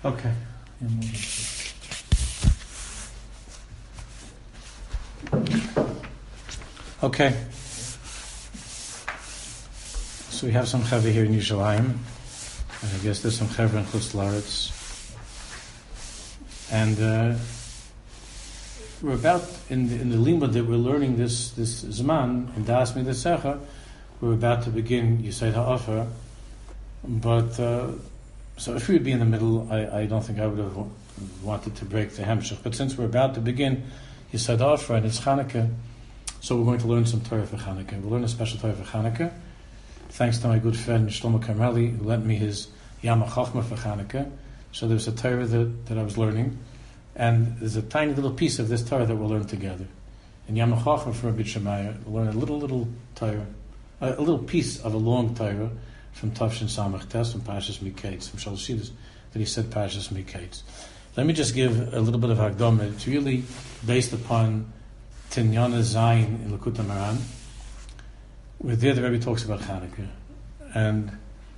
Okay. Okay. So we have some chaver here in Yerushalayim, and I guess there's some chaver in Chutz La'aretz. And we're about in the limud that we're learning this zman in Das Midasecha. We're about to begin Yesod HaOfer, but so if we would be in the middle, I don't think I would have wanted to break the hemshech. But since we're about to begin Yesod HaOfer and it's Chanukah, so we're going to learn some Torah for Chanukah. We'll learn a special Torah for Chanukah. Thanks to my good friend Shlomo Carmeli, who lent me his Yama Chachma for Chanukah. So there's a Torah that I was learning, and there's a tiny little piece of this Torah that we'll learn together. In Yama Chachma from Rabbi Shemaiah, we'll learn a little Torah, a little piece of a long Torah from Tavshin Samach Tes, from Parshas Miketz, from Shalshidus, that he said Parshas Miketz. Let me just give a little bit of Hagdama. It's really based upon Tinyana Zayin in Likutei Moharan, where there the Rebbe talks about Chanukah, and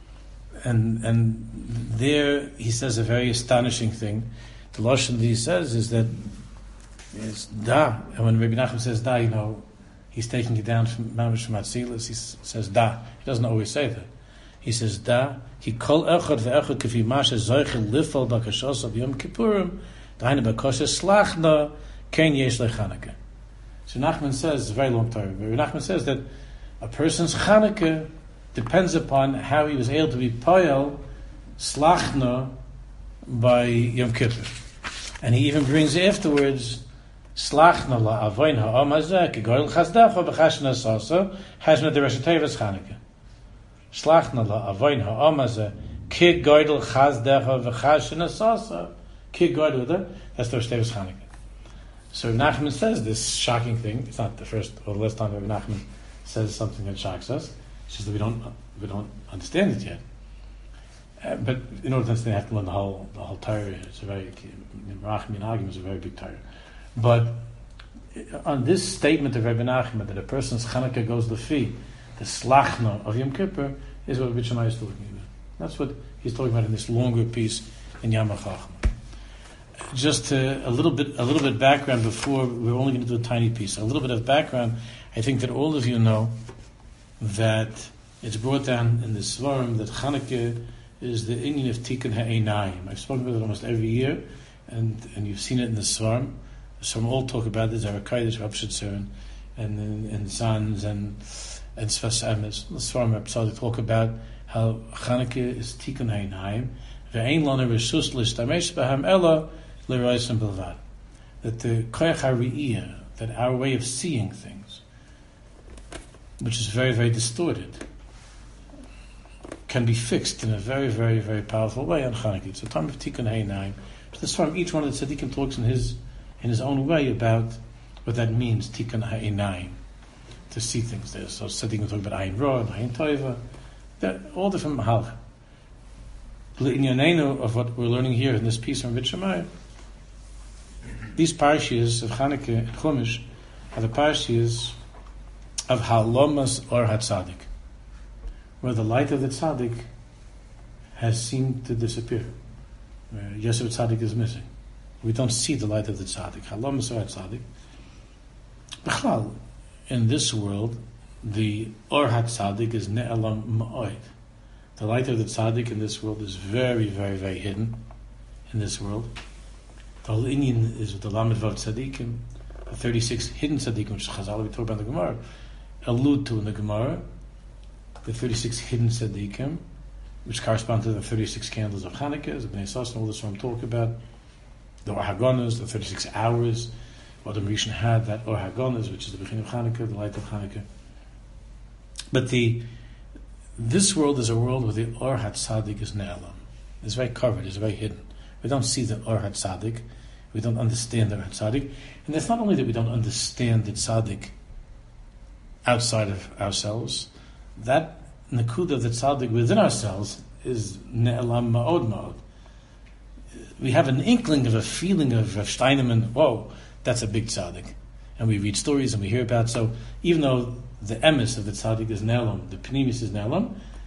there he says a very astonishing thing. The lashon that he says is that it's da, and when Rabbi Nachman says da, he's taking it down from Mamash from Atzilus. He says da. He doesn't always say that. He says da. He kol echad ve'echad kefi mashe zoichel lifal bakashos of Yom Kippurim dainu bakoshes slachna ken yesh leChanukah. So Nachman says, it's a very long time, but Nachman says that a person's Chanukah depends upon how he was able to be poyel slachna by Yom Kippur. And he even brings afterwards slachna la avoin ha'am hazeh kegoyel chazdecha b'chashna sasa hashna deresh tevas Chanukah. Slachna la avoin ha'am hazeh kegoyel chazdecha b'chashna sasa kegoyel. That's the tevas Chanukah. So Nachman says this shocking thing. It's not the first or the last time that Nachman says something that shocks us. It's just that we don't understand it yet. But in order to understand, you have to learn the whole Torah. It's a very Merachim Minhagim is a very big Torah. But on this statement of Rebbe Nachman that a person's Chanukah goes lefi, the slachna of Yom Kippur, is what Rabbi Shammai is talking about. That's what he's talking about in this longer piece in Yama Chachma. Just a little bit background before we're only going to do a tiny piece. A little bit of background. I think that all of you know that it's brought down in the Svarim that Chanukah is the inyan of Tikkun Ha'einayim. I've spoken about it almost every year, and you've seen it in the Svarim. The Svarim all talk about this. Arakaidish, Rapshitzer, and Sons and Sfas Emes. The Svarim episode talk about how Chanukah is Tikkun Ha'einayim. Ve'ein lana reshus l'shtamesh b'hem ela l'roisem bilvad. That the koyach ha'ri'iyah, that our way of seeing things, which is very, very distorted, can be fixed in a very, very, very powerful way on Chanukah. It's a time of Tikkun Ha'einayim. So this time, each one of the tzaddikim talks in his own way about what that means, Tikkun Ha'einayim, to see things there. So tzaddikim talk about Ayin Ra and Ayin Toiva. They're all different mahalchim. L'inyanenu of what we're learning here in this piece from Rabbi Shammai, these parashiyas of Chanukah and Chumash are the parashiyas of Halomas or Hatzadik, where the light of the Tzaddik has seemed to disappear, where Yosef Tzaddik is missing. We don't see the light of the Tzaddik. Halomas or Hatzadik. B'chlal, in this world, the Or Hatzadik is Ne'elam Ma'oid. The light of the Tzaddik in this world is very, very, very hidden in this world. The whole Inyan is with the Lamed Vav Tzaddikim, the 36 hidden Tzaddikim, which Chazal we talk about in the Gemara, allude to in the Gemara, the 36 hidden Tzaddikim, which correspond to the 36 candles of Chanukah, as Bnei Sas and all this one talk about, the Or HaGonos, the 36 hours, what the Rishon had, that Or HaGonos, which is the beginning of Chanukah, the light of Chanukah. But this world is a world where the Or HaTzadik is Ne'elam. It's very covered, it's very hidden. We don't see the Or HaTzadik. We don't understand the Or HaTzadik. And it's not only that we don't understand the Tzaddik outside of ourselves, that Nakuda of the Tzaddik within ourselves is Ne'elam Ma'od Ma'od. We have an inkling of a feeling of Steinemann, whoa, that's a big Tzaddik. And we read stories and we hear about, so even though the emes of the tzaddik is ne'elam, the pnimis is ne'elam,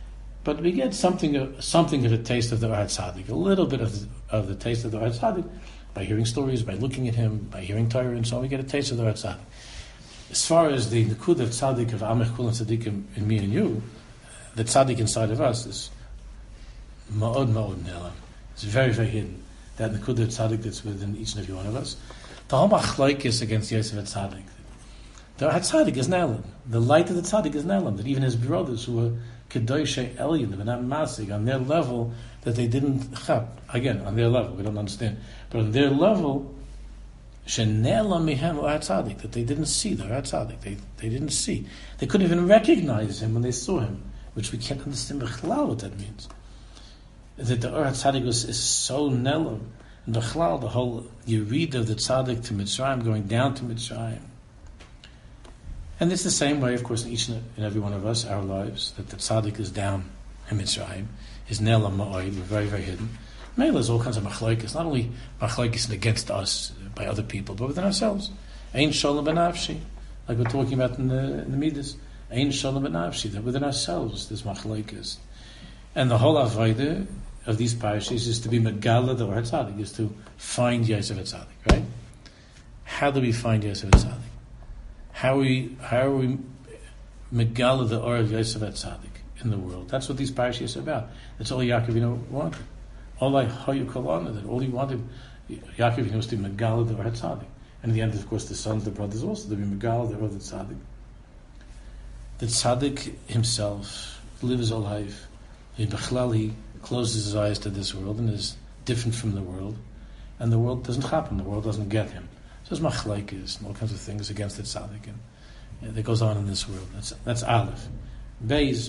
But we get something of a taste of the Or HaTzadik, a little bit of the taste of the Or HaTzadik, by hearing stories, by looking at him, by hearing Torah, and so on. We get a taste of the Or HaTzadik. As far as the Nakud of Tzadik of Amech Kulan Tzadikim in me and you, the Tzadik inside of us is Ma'od Ne'elam. It's very, very hidden. That Nakud of Tzadik that's within each and every one of us. The whole machlokes against Yosef HaTzadik. The HaTzadik is Ne'elam. The light of the Tzadik is Ne'elam. That even his brothers who were Kedoshei Elyon, they were not Masig, on their level, that they didn't chap. Again, on their level, we don't understand. But on their level, Shene'elam mihem HaTzadik, that they didn't see the HaTzadik. They didn't see. They couldn't even recognize him when they saw him, which we can't understand b'chlal what that means. That the Or HaTzadik is so Ne'elam. And the whole Yerid of the Tzadik to Mitzrayim, going down to Mitzrayim. And it's the same way, of course, in each and every one of us, our lives, that the tzaddik is down in Mitzrayim, is Ne'elam Ma'od, we're very, very hidden. Mela is all kinds of machlokes, not only machlokes against us by other people, but within ourselves. Ein shalom b'nafshi, like we're talking about in the Midas. Ein shalom b'nafshi, that within ourselves there's machlokes. And the whole avodah of these parashas is to be megala the Or HaTzadik, is to find Yosef HaTzadik, right? How do we find Yosef HaTzadik? How are we megala the Or of Yosef HaTzadik in the world? That's what these parashas are about. That's all Yaakov wanted. All he wanted, Yaakov was to be megala the Or HaTzadik. And in the end, of course, the sons, the brothers also, to be megala the Or of the Tzadik. The Tzadik himself lives his whole life. He closes his eyes to this world and is different from the world. And the world doesn't happen. The world doesn't get him. So there's machlokes and all kinds of things against the tzaddik, and that goes on in this world. That's Aleph. Beis.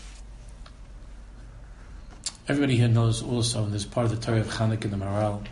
Everybody here knows also, and there's part of the Torah of Chanukah in the Maral,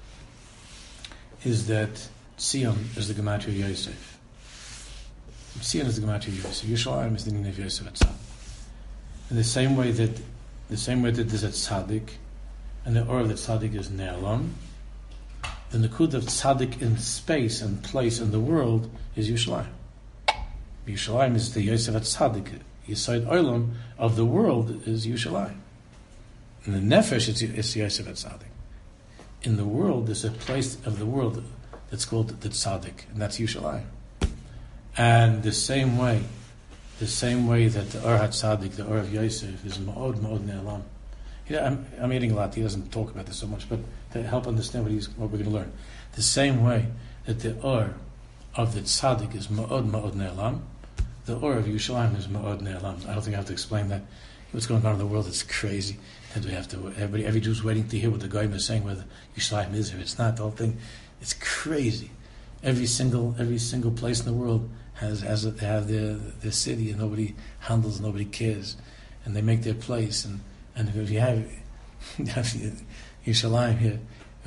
is that Tzion is the gematria of Yosef. Tzion is the gematria of Yosef. Yerushalayim is the name of Yosef HaTzadik. In the same way that there's a tzaddik, and the Or of the tzaddik is Ne'elam, the Nakud of tzaddik in space and place in the world is Yerushalayim. Yerushalayim is the Yosef HaTzadik. Yesod Olam of the world is Yerushalayim. In the Nefesh, it's Yosef HaTzadik. In the world, there's a place of the world that's called the tzaddik, and that's Yerushalayim. And the same way that the Or HaTzadik, the Or of Yosef, is Ma'od Ne'elam. I'm eating a lot. He doesn't talk about this so much, but to help understand what we're going to learn. The same way that the Or of the Tzaddik is Ma'od Ne'elam, the Or of Yerushalayim is Ma'od Ne'elam. I don't think I have to explain that. What's going on in the world is crazy. And we have to. Every Jew's waiting to hear what the Goyim is saying, whether Yerushalayim is or it's not. The whole thing, it's crazy. Every single place in the world they have their city, and nobody handles, nobody cares, and they make their place. And if you have Yerushalayim here,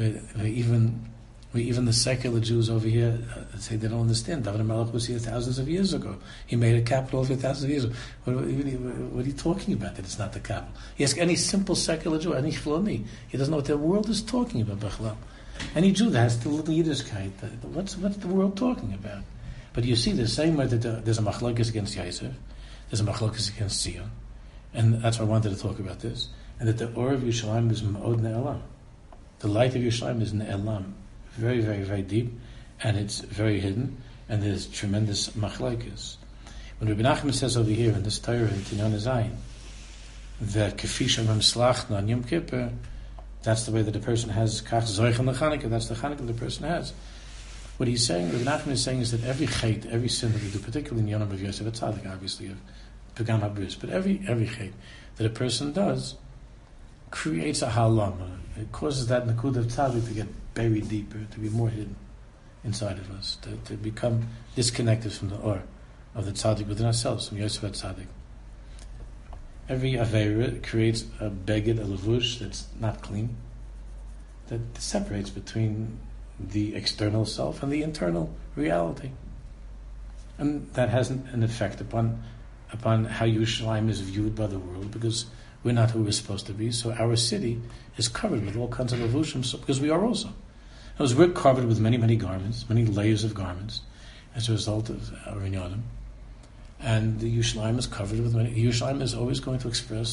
even the secular Jews over here say they don't understand. David HaMelech was here thousands of years ago. He made a capital over thousands of years ago. What are you talking about? That it's not the capital. You ask any simple secular Jew, any Chloni, he doesn't know what the world is talking about. Bechlau. Any Jew that has the little Yiddishkeit, what's the world talking about? But you see the same way that there's a machlokes against Yosef, there's a machlokes against Tzion. And that's why I wanted to talk about this. And that the Or of Yerushalayim is Ma'od Ne'elam. The light of Yerushalayim is Ne'elam. Very, very, very deep. And it's very hidden. And there's tremendous machlokes. When Rabbi Nachman says over here in this Torah in Kinyan Zayin, that Kefi Shemam Slachna on Yom Kippur, that's the way that a person has Kach Zoichem LeChanukah, that's the Chanukah the person has. What he's saying, Rabbi Nachman is saying, is that every chait, every sin that we do, particularly in Yonam of Yosef HaTzadik, obviously, of Pagam HaBris, but every chait that a person does creates a halama. It causes that nakud of tzaddik to get buried deeper, to be more hidden inside of us, to become disconnected from the Or of the tzaddik within ourselves, from Yosef HaTzadik. Every aveira creates a beged, a lavush that's not clean, that separates between the external self and the internal reality. And that has an effect upon how Yerushalayim is viewed by the world, because we're not who we're supposed to be, so our city is covered with all kinds of lavushim, because we are also. Because we're covered with many, many garments, many layers of garments, as a result of our inyanim. And the Yerushalayim is covered with many. Yerushalayim is always going to express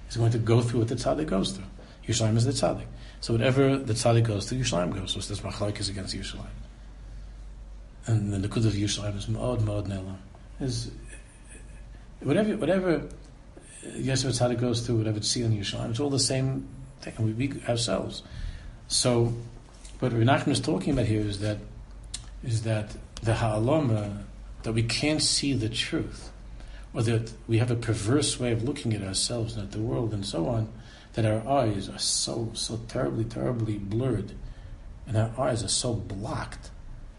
is going to go through what the tzaddik goes through. Yerushalayim is the tzaddik. So whatever the tzaddik goes through, Yerushalayim goes through. So this machlokes against Yerushalayim. And the Nikud of Yerushalayim is Ma'od Ne'elam. Is whatever Yeshiva tzaddik goes through, whatever Tzil and Yerushalayim, it's all the same thing. And we ourselves. So what Rabbi Nachman is talking about here is that the ha'alama, that we can't see the truth, or that we have a perverse way of looking at ourselves and at the world and so on, that our eyes are so terribly, terribly blurred, and our eyes are so blocked.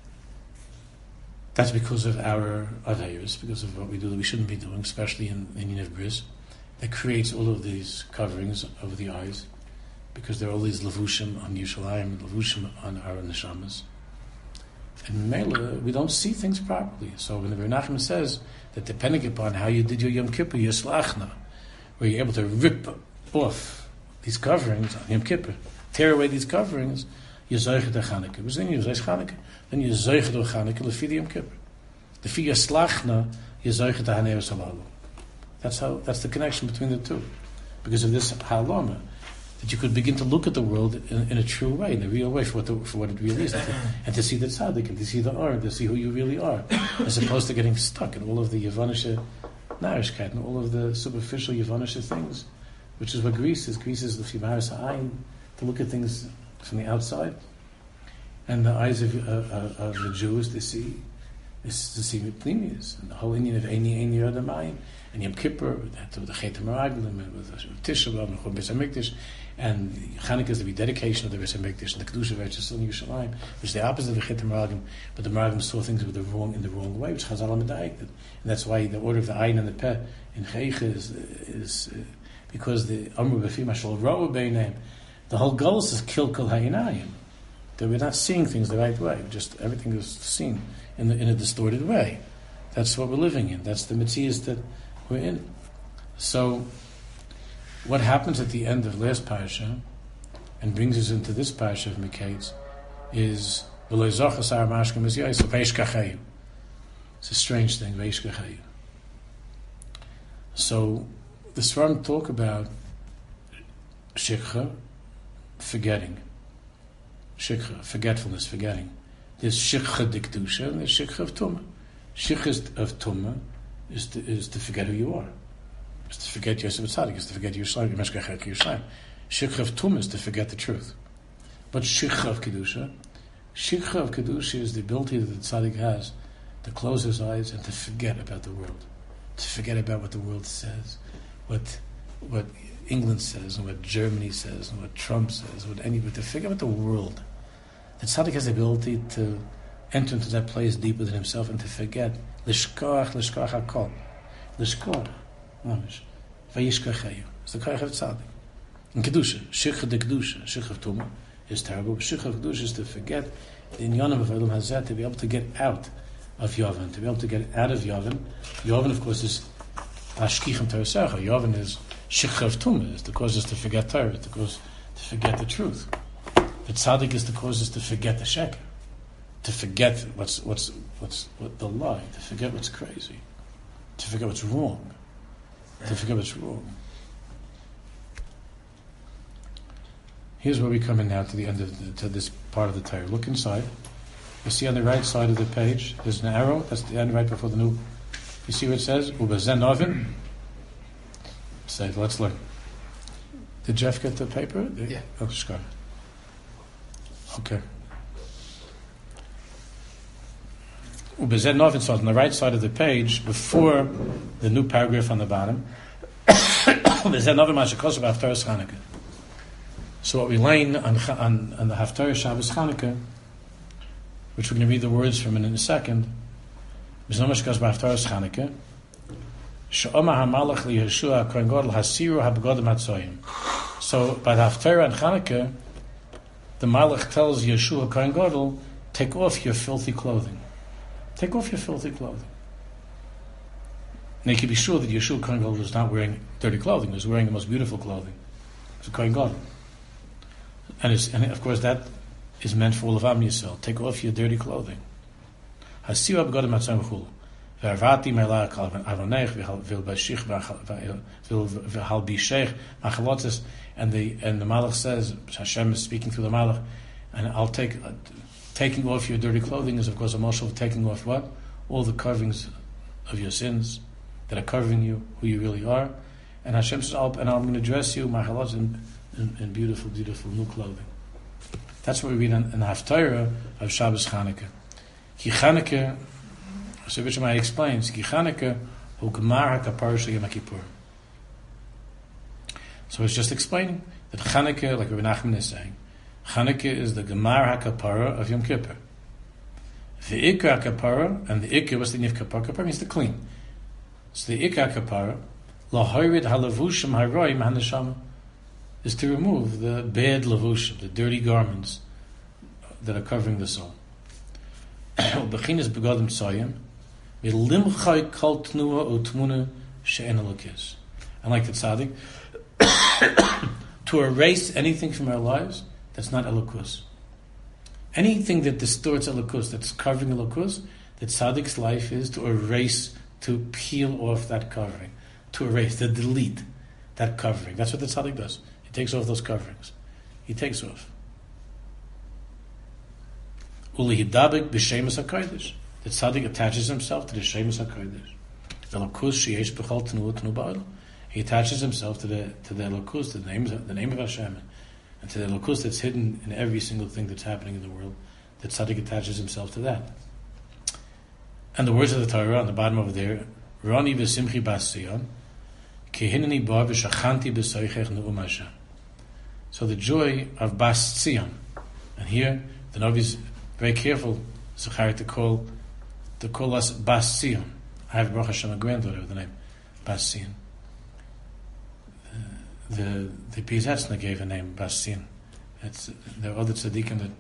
That's because of our avayos, because of what we do that we shouldn't be doing, especially in Yiniv Bris, that creates all of these coverings over the eyes, because there are all these levushim on Yerushalayim and levushim on our neshamas. And Mela, we don't see things properly. So when the Rebbe Nachman says that depending upon how you did your Yom Kippur, Yislachna, where you're able to rip off these coverings on Yom Kippur, tear away these coverings, you're Zoichet HaChanukah. Because then you're Zoichet Chanukah, then you're Zoichet HaChanukah, Lefi Yom Kippur. Lefi Yislachna, you're Zoichet HaHanei Salalu. That's the connection between the two. Because of this halama, that you could begin to look at the world in a true way, in a real way, for what it really is, and to see the tzaddik, and to see the art, to see who you really are, as opposed to getting stuck in all of the Yavanische narishkeit and all of the superficial Yavanische things, which is what Greece is. Greece is the Fimaris Ha'ayin, to look at things from the outside, and the eyes of the Jews to see Pnimius, and the whole Indian of Eini Yodamayim, and Yom Kippur, with the Chet HaMeraglim, and with Tisha B'Av, and Chol Beis HaMikdash, and Chanukah is the rededication of the Beis HaMikdash, and the Kedusha of Eretz Yisrael and Yerushalayim, which is the opposite of the Chet HaMeraglim, but the Meraglim saw things in the wrong way, which Chazal HaMedayik did. And that's why the order of the Ayin and the Peh in Cheicha is because the Amru B'Fi Mashal Ra'u B'Einayim, the whole goal is to kill Kol Ha'inayim, that we're not seeing things the right way, just everything is seen in a distorted way. That's what we're living in. That's the Metzias that we're in. So, what happens at the end of last parasha and brings us into this parasha of Miketz is it's a strange thing. So, the Sfarim talk about shikha, forgetting. Shikha, forgetfulness, forgetting. There's shikha dikdusha and there's shikha of tumah. Shikha of tumah is to forget who you are. Is to forget Yosef Tzaddik, is to forget Yerushalayim, Yerushalayim. Shikha of tumah is to forget the truth. But shikha of kedusha is the ability that the tzaddik has to close his eyes and to forget about the world, to forget about what the world says, what England says, and what Germany says, and what Trump says, but to forget about the world. The tzaddik has the ability to enter into that place deeper than himself and to forget. Lishkoach hakol. Lishkoach. Vayishkacheyu. It's the koach of tzaddik. In kedusha, shikha de kedusha, shikha of tumah is terrible. Shikha of kedusha is to forget the inyanim of Elam Hazeh, to be able to get out of Yavin, to be able to get out of Yavin. Yavin, of course, is ashkichem terasecha. Yavin is shikha of tumah, is the cause us to forget Torah, the cause to forget the truth. The tzaddik is the cause us to forget the sheker, to forget what's the lie, to forget what's crazy, to forget what's wrong, to forget what's wrong. Here's where we come in now to the end of to this part of the Torah. Look inside. You see on the right side of the page, there's an arrow. That's the end right before the new. You see what it says? Ubezen Novin. Say, let's learn. Did Jeff get the paper? Yeah. Oh, Scott. Okay. Ubezen Novin. So on the right side of the page, before the new paragraph on the bottom. Ubezen Novin Mashakos about Haftarah Chanukah. So what we learn on the Haftarah Shabbos Chanukah, which we're going to read the words from in a second, is Nomashkas B'Haftarah Chanukah. She'omar HaMalach LiYeshua HaKohen Gadol Hasiru HaBegodim HaTzoyim. So by the Haftarah and Chanukah, the Malach tells Yeshua HaKohen Gadol, take off your filthy clothing. Take off your filthy clothing. Now you can be sure that Yeshua HaKohen Gadol was not wearing dirty clothing; he was wearing the most beautiful clothing. It's a Kohen Gadol. And of course that is meant for all of Am Yisrael. Take off your dirty clothing. Hasiru HaBegodim HaTzoyim. Vervati melach avonech vil bashich vil hal bishech machalotzes, and the Malach says, Hashem is speaking through the Malach, and I'll taking off your dirty clothing is of course a motion of taking off what? All the coverings of your sins that are covering you, who you really are. And Hashem says, and I'm going to dress you, machalot, in beautiful, beautiful new clothing. That's what we read in the Haftarah of Shabbos Chanukah. Ki Chanukah, so which I explains, Ki Chanukah hu gemar hakapara shel Yom Kippur. So it's just explaining that Chanukah, like Rabbi Nachman is saying, Chanukah is the gemar hakapara of Yom Kippur. The ikar hakapara, and the ikar, what's the nif kapara? Kapara means to clean. So the ikar kapara, lahorid halavushim haroim haneshama, is to remove the bad lavushim, the dirty garments that are covering the soul. Bechinas begadim tzoyim, milimchai kol tnua o tmuna she'en elokis. And like the tzaddik, to erase anything from our lives that's not elokus. Anything that distorts elokus, that's covering elokus, that tzaddik's life is to erase, to peel off that covering, to erase, to delete that covering. That's what the tzaddik does. He takes off those coverings. He takes off. Uli hidabik b'shemus hakodesh. The tzaddik attaches himself to the shemus hakodesh. Elokus sheyesh b'chol tnu ba'al. He attaches himself to the elokus, the name of Hashem, and to the elokus that's hidden in every single thing that's happening in the world. The tzaddik attaches himself to that. And the words of the Torah on the bottom over there, Rani v'simchi bas Sion, ki hineni ba v'shachanti b'soichech ne'um Hashem. So the joy of Bas Tzion, and here the Navi is very careful, Zechariah, to call us Bas Tzion. I have Baruch Hashem a granddaughter with the name Bas Tzion. The Piazetzna gave a name Bas Tzion. There are other tzaddikim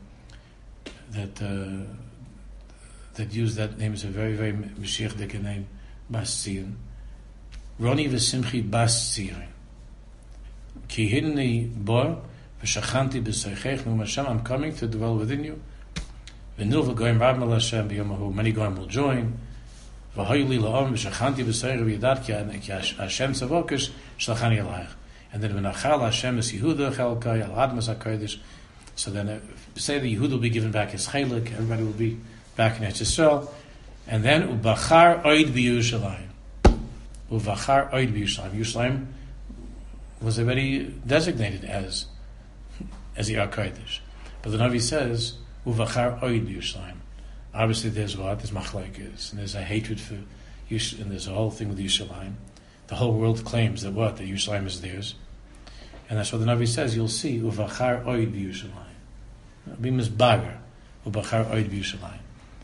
that use that name as a very, very Mashiach-dike name, Bas Tzion. Roni v'simchi Bas Tzion. Ki hinni bar v'shachanti b'soichech ne'um Hashem. I'm coming to dwell within you. V'nil v'goyim rab mel Hashem b'yomahu. Many goyim will join. V'hoyli la'om v'shachanti b'soichech v'yadat ki Hashem tzavokish shlachani alayich. And then v'nachal Hashem es Yehuda chelkai al admas hakodesh. So then say that Yehuda will be given back his chelik. Everybody will be back in Eretz Yisrael. And then ubachar oid b'Yerushalayim. Ubachar oid b'Yerushalayim. Yerushalayim was already designated as the Kodesh. But the Navi says, Uvachar oid b'Yerushalayim. Obviously there's what? There's machlekes, and there's a hatred for Yerushalayim, and there's a whole thing with Yerushalayim. The whole world claims that what? That Yerushalayim is theirs. And that's what the Navi says, you'll see, Uvachar oid b'Yerushalayim. Be misbager, Uvachar oid b'Yerushalayim.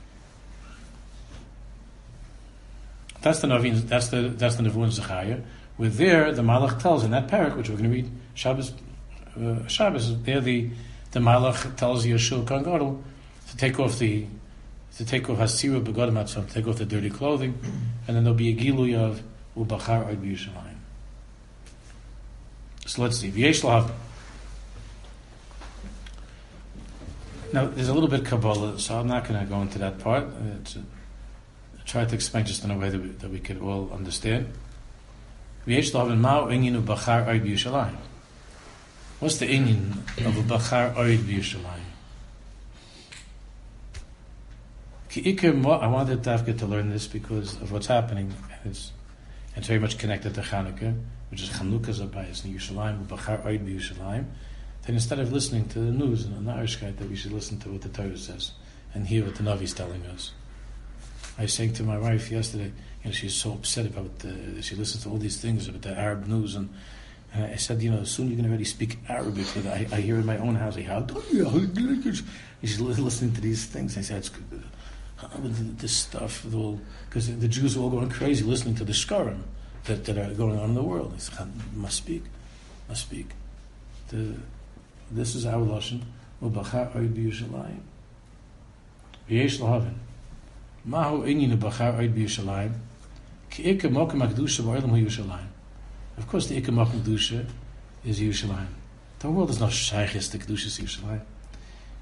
That's the Navi, that's the Nevuah in Zechariah. Where there, the Malach tells in that parak, which we're going to read Shabbos, there the Malach tells Yeshua Kohen Gadol to take off Hasira Begodim Atzon, take off the dirty clothing, and then there'll be a Gilui of Ubachar Oid B'Yerushalayim. So let's see. V'yesh lahav. Now, there's a little bit Kabbalah, so I'm not going to go into that part. I try to explain just in a way that we could all understand. What's the inyan of a bachar oid b'Yerushalayim? I wanted Tafka to learn this because of what's happening, and it's very much connected to Chanukah, which is Chanukah's abayis in Yerushalayim, bachar oid b'Yerushalayim. Then instead of listening to the news and the Narishkeit, that we should listen to what the Torah says and hear what the Navi is telling us. I was saying to my wife yesterday, she's so upset about she listens to all these things about the Arab news, and I said, soon you're going to already speak Arabic. I hear in my own house, she's listening to these things. I said, it's good. This stuff, because the Jews are all going crazy listening to the shkarim that are going on in the world. I said, must speak. This is our lashon. Ubachar oid b'Yerushalayim. V'yesh lahavin. Mahu inyan ubachar oid b'Yerushalayim. Ki ikar mokem hakdusha ba'olam hu Yerushalayim. Of course, the ikar mokem kedusha is Yerushalayim. The world is not shaykhis to kedusha Yerushalayim.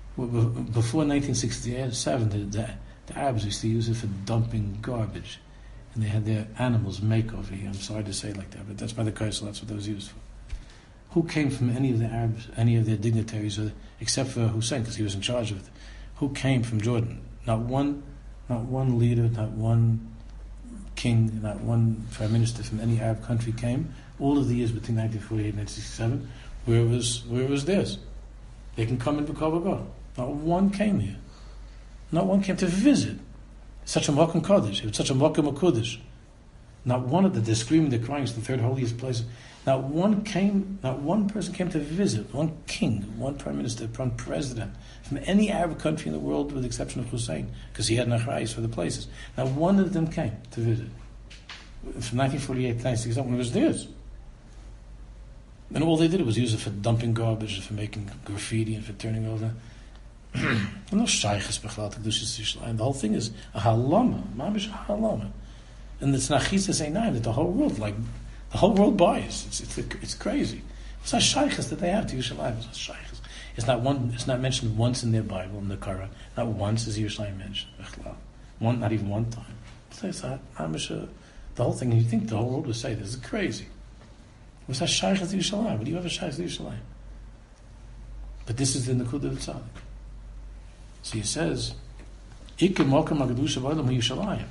Before 1967, the Arabs used to use it for dumping garbage and they had their animals makeover here. I'm sorry to say it like that, but that's by the Kaisel, that's what that was used for. Who came from any of the Arabs, any of their dignitaries, except for Hussein, because he was in charge of it? Who came from Jordan? Not one leader, not one king, not one prime minister from any Arab country came. All of the years between 1948 and 1967, where it was theirs. They can come in B'Kol. Not one came here. Not one came to visit. Such a Mokum Kodesh. It was such a Mokum Kodesh. Not one of them. They're screaming, they're crying. It's the third holiest place. Not one person came to visit. One king, one prime minister, one president from any Arab country in the world, with the exception of Hussein, because he had nachrayis for the places. Not one of them came to visit. From 1948 to 1967, it was theirs. And all they did was use it for dumping garbage, for making graffiti, and for turning over. No shaykhs bechlal to kedushas Yerushalayim. The whole thing is a halama, mamish halama, and it's nachisas einayim that the whole world buys. It's crazy. It's not shaykhs that they have to Yerushalayim. It's not shaykhs. It's not mentioned once in their Bible, in the Quran. Not once is Yerushalayim mentioned. Not even one time. It's not mamish. The whole thing. You think the whole world would say this is crazy? What's that shaykhs to Yerushalayim? What do you have a shaykhs to Yerushalayim? But this is the Nakuda of Tzaddik. So he says, Ikim Mokum HaKadusha V'Olam HaYerushalayim.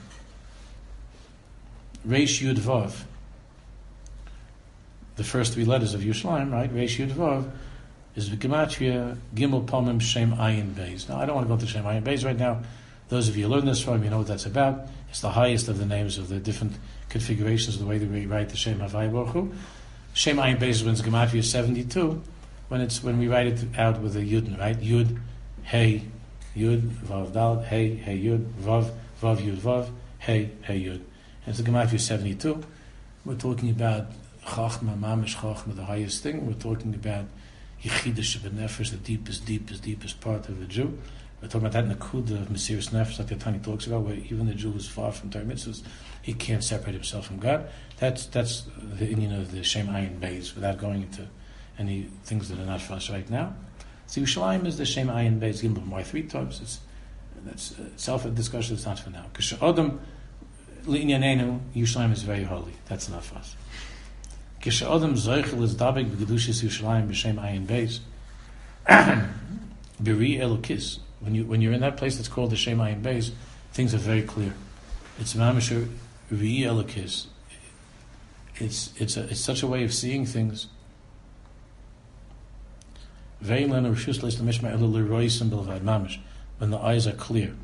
Reish Yud Vav. The first three letters of Yerushalayim, right? Reish Yud Vav is the Gematria Gimel Pomim Shem Ayin Beis. Now, I don't want to go into Shem Ayin Beis right now. Those of you who learn this from, you know what that's about. It's the highest of the names of the different configurations of the way that we write the Shem Havai Baruch Hu. Shem Ayin Beis is when it's Gematria 72, when we write it out with a Yud, right? Yud, Hey, Yud, Vav, Dal, Hey, Hey, Yud, Vav, Vav, Yud, Vav, Hey, Hey, Yud. And it's the Gematria 72. We're talking about Chachma, Mamish Chachma, the highest thing. We're talking about Yechidish B'Nefesh, the deepest part of the Jew. We're talking about that in the Kuda of Mesiras Nefesh, like the Tani talks about, where even the Jew who's far from Torah mitzvahs, he can't separate himself from God. That's the Indian of the Shem Ayin Beis, without going into any things that are not for us right now. So Yerushalayim is the Shem Ayin Beis Gimel. Why three times? That's itself a discussion. It's not for now. Because Adam Li'inyanenu, Yerushalayim is very holy. That's not for us. Because Adam Zoichel is Dabek B'Gedushas Yerushalayim B'Shem Ayin Beis B'Ri Elokis. When you're in that place that's called the Shem Ayin Beis, things are very clear. It's Mamisher Ri Elokis. It's such a way of seeing things. When the eyes are clear.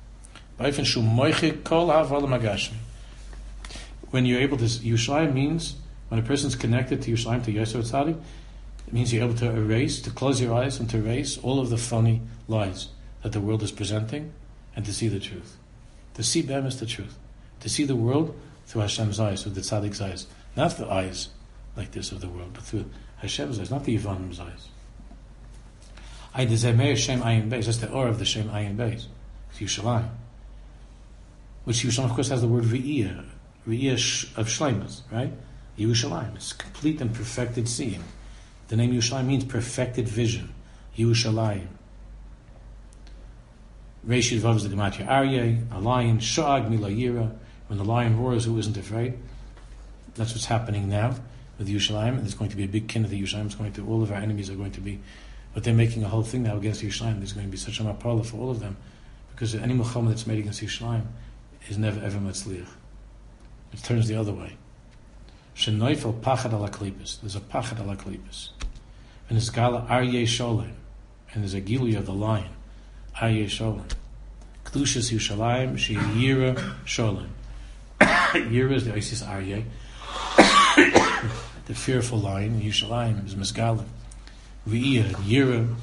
When you're able to, Yerushalayim means, when a person's connected to Yerushalayim, to Yosef Tzaddik, it means you're able to close your eyes and to erase all of the phony lies that the world is presenting, and to see the truth. To see them is the truth. To see the world through Hashem's eyes, through the Tzaddik's eyes. Not the eyes like this of the world, but through Hashem's eyes, not the Yevonim's eyes. That's the aura of the Shem Ayin Beis. Yerushalayim. Which Yerushalayim, of course, has the word Re'iyah of Shleimus, right? Yerushalayim. It's complete and perfected seeing. The name Yerushalayim means perfected vision. Yerushalayim. Reish Yud Vav is the Gematria Aryeh, a lion. Sha'ag Mila Yira. When the lion roars, who isn't afraid? That's what's happening now with Yerushalayim. And there's going to be a big kin of the Yerushalayim. All of our enemies are going to be. But they're making a whole thing now against Yerushalayim. There's going to be such a mapala for all of them, because any milchama that's made against Yerushalayim is never ever matzliach. It turns the other way. Shenoifel pachad ala klipus. There's a pachad ala klipus, and there's gala aryeh sholem, and there's a gilui of the lion, aryeh sholem. Kedushas Yerushalayim she yira sholem. Yira is the Isis aryeh, the fearful lion. Yerushalayim is misgalim. V'iyah, Yira.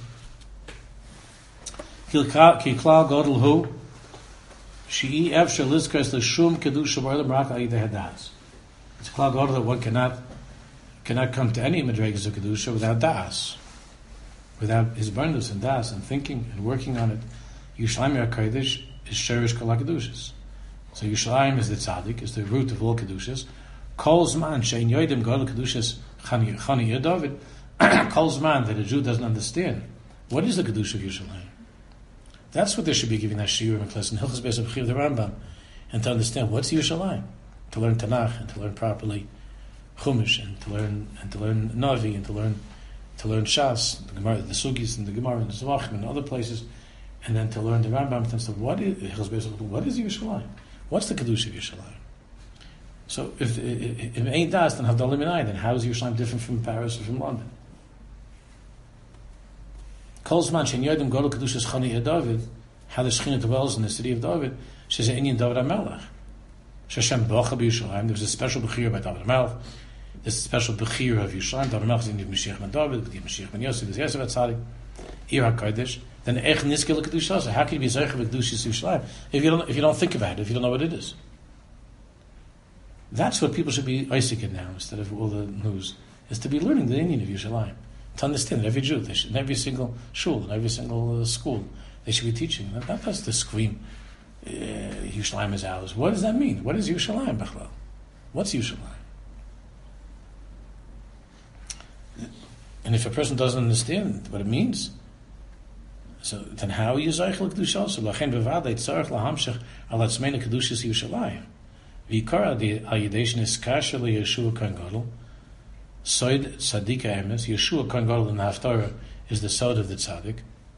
Kiklal Godel Hu. She'i Efsha Lizkes L'Shum Kedusha B'Olam Rak Ayideh Hadas. It's a Klal Godel that one cannot come to any Madregas of Kedusha without Das. Without his burnus and Das and thinking and working on it. Yerushalayim HaKodesh is Sherish Kol HaKedushas. So Yerushalayim is the Tzaddik, is the root of all Kedushas. Kol Zman She'in Yoidim Godel Kedushas Chani Yedavid. Calls man that a Jew doesn't understand. What is the Kedusha of Yerushalayim? That's what they should be giving that shiur in class in Hilchos Beis HaBechira the Rambam, and to understand what's Yerushalayim. to learn Tanakh and to learn properly Chumash and to learn Navi and to learn Shas, the Gemara, the Sugis and the Gemara and the Zvachim and other places, and then to learn the Rambam and stuff. What is Yerushalayim? What's the Kedusha of Yerushalayim? So if it ain't das, then Havdalah Minai, then how is Yerushalayim different from Paris or from London? Kolzman Shen Yodim Godel Kedushas Chani David, how the Shechina dwells in the city of David, she says Inyan David HaMelech. Shashem Bacha b'Yerushalayim. There was a special bechir by David HaMelech. There's a special bechir of Yerushalayim. David HaMelech is in the Mashiach ben David, the Mashiach ben Yosef, the Yosef HaTzadik, Ir HaKodesh. Then Ech Nizke L'Kedusha. So how can you be Zeicher V'Kedushas Yerushalayim if you don't think about it, if you don't know what it is? That's what people should be Isaac in now, instead of all the news, is to be learning the Indian of Yerushalayim. To understand that every Jew, they should, in every single shul, in every single school, they should be teaching. Not just to scream, Yerushalayim is ours. What does that mean? What is Yerushalayim, Bechlal? What's Yerushalayim? And if a person doesn't understand what it means, so then how are you Zeichel Kedusha? So Lachen Bevadei Tzarech Lahamshech Al Atzmeina Kedushas Yerushalayim. V'ikara the Ayideshin is Kasher LeYeshua Kohen Gadol. Soid Tzaddik Emes. Yeshua Kohen Gadol in the Haftarah is the Sod of the Tzaddik.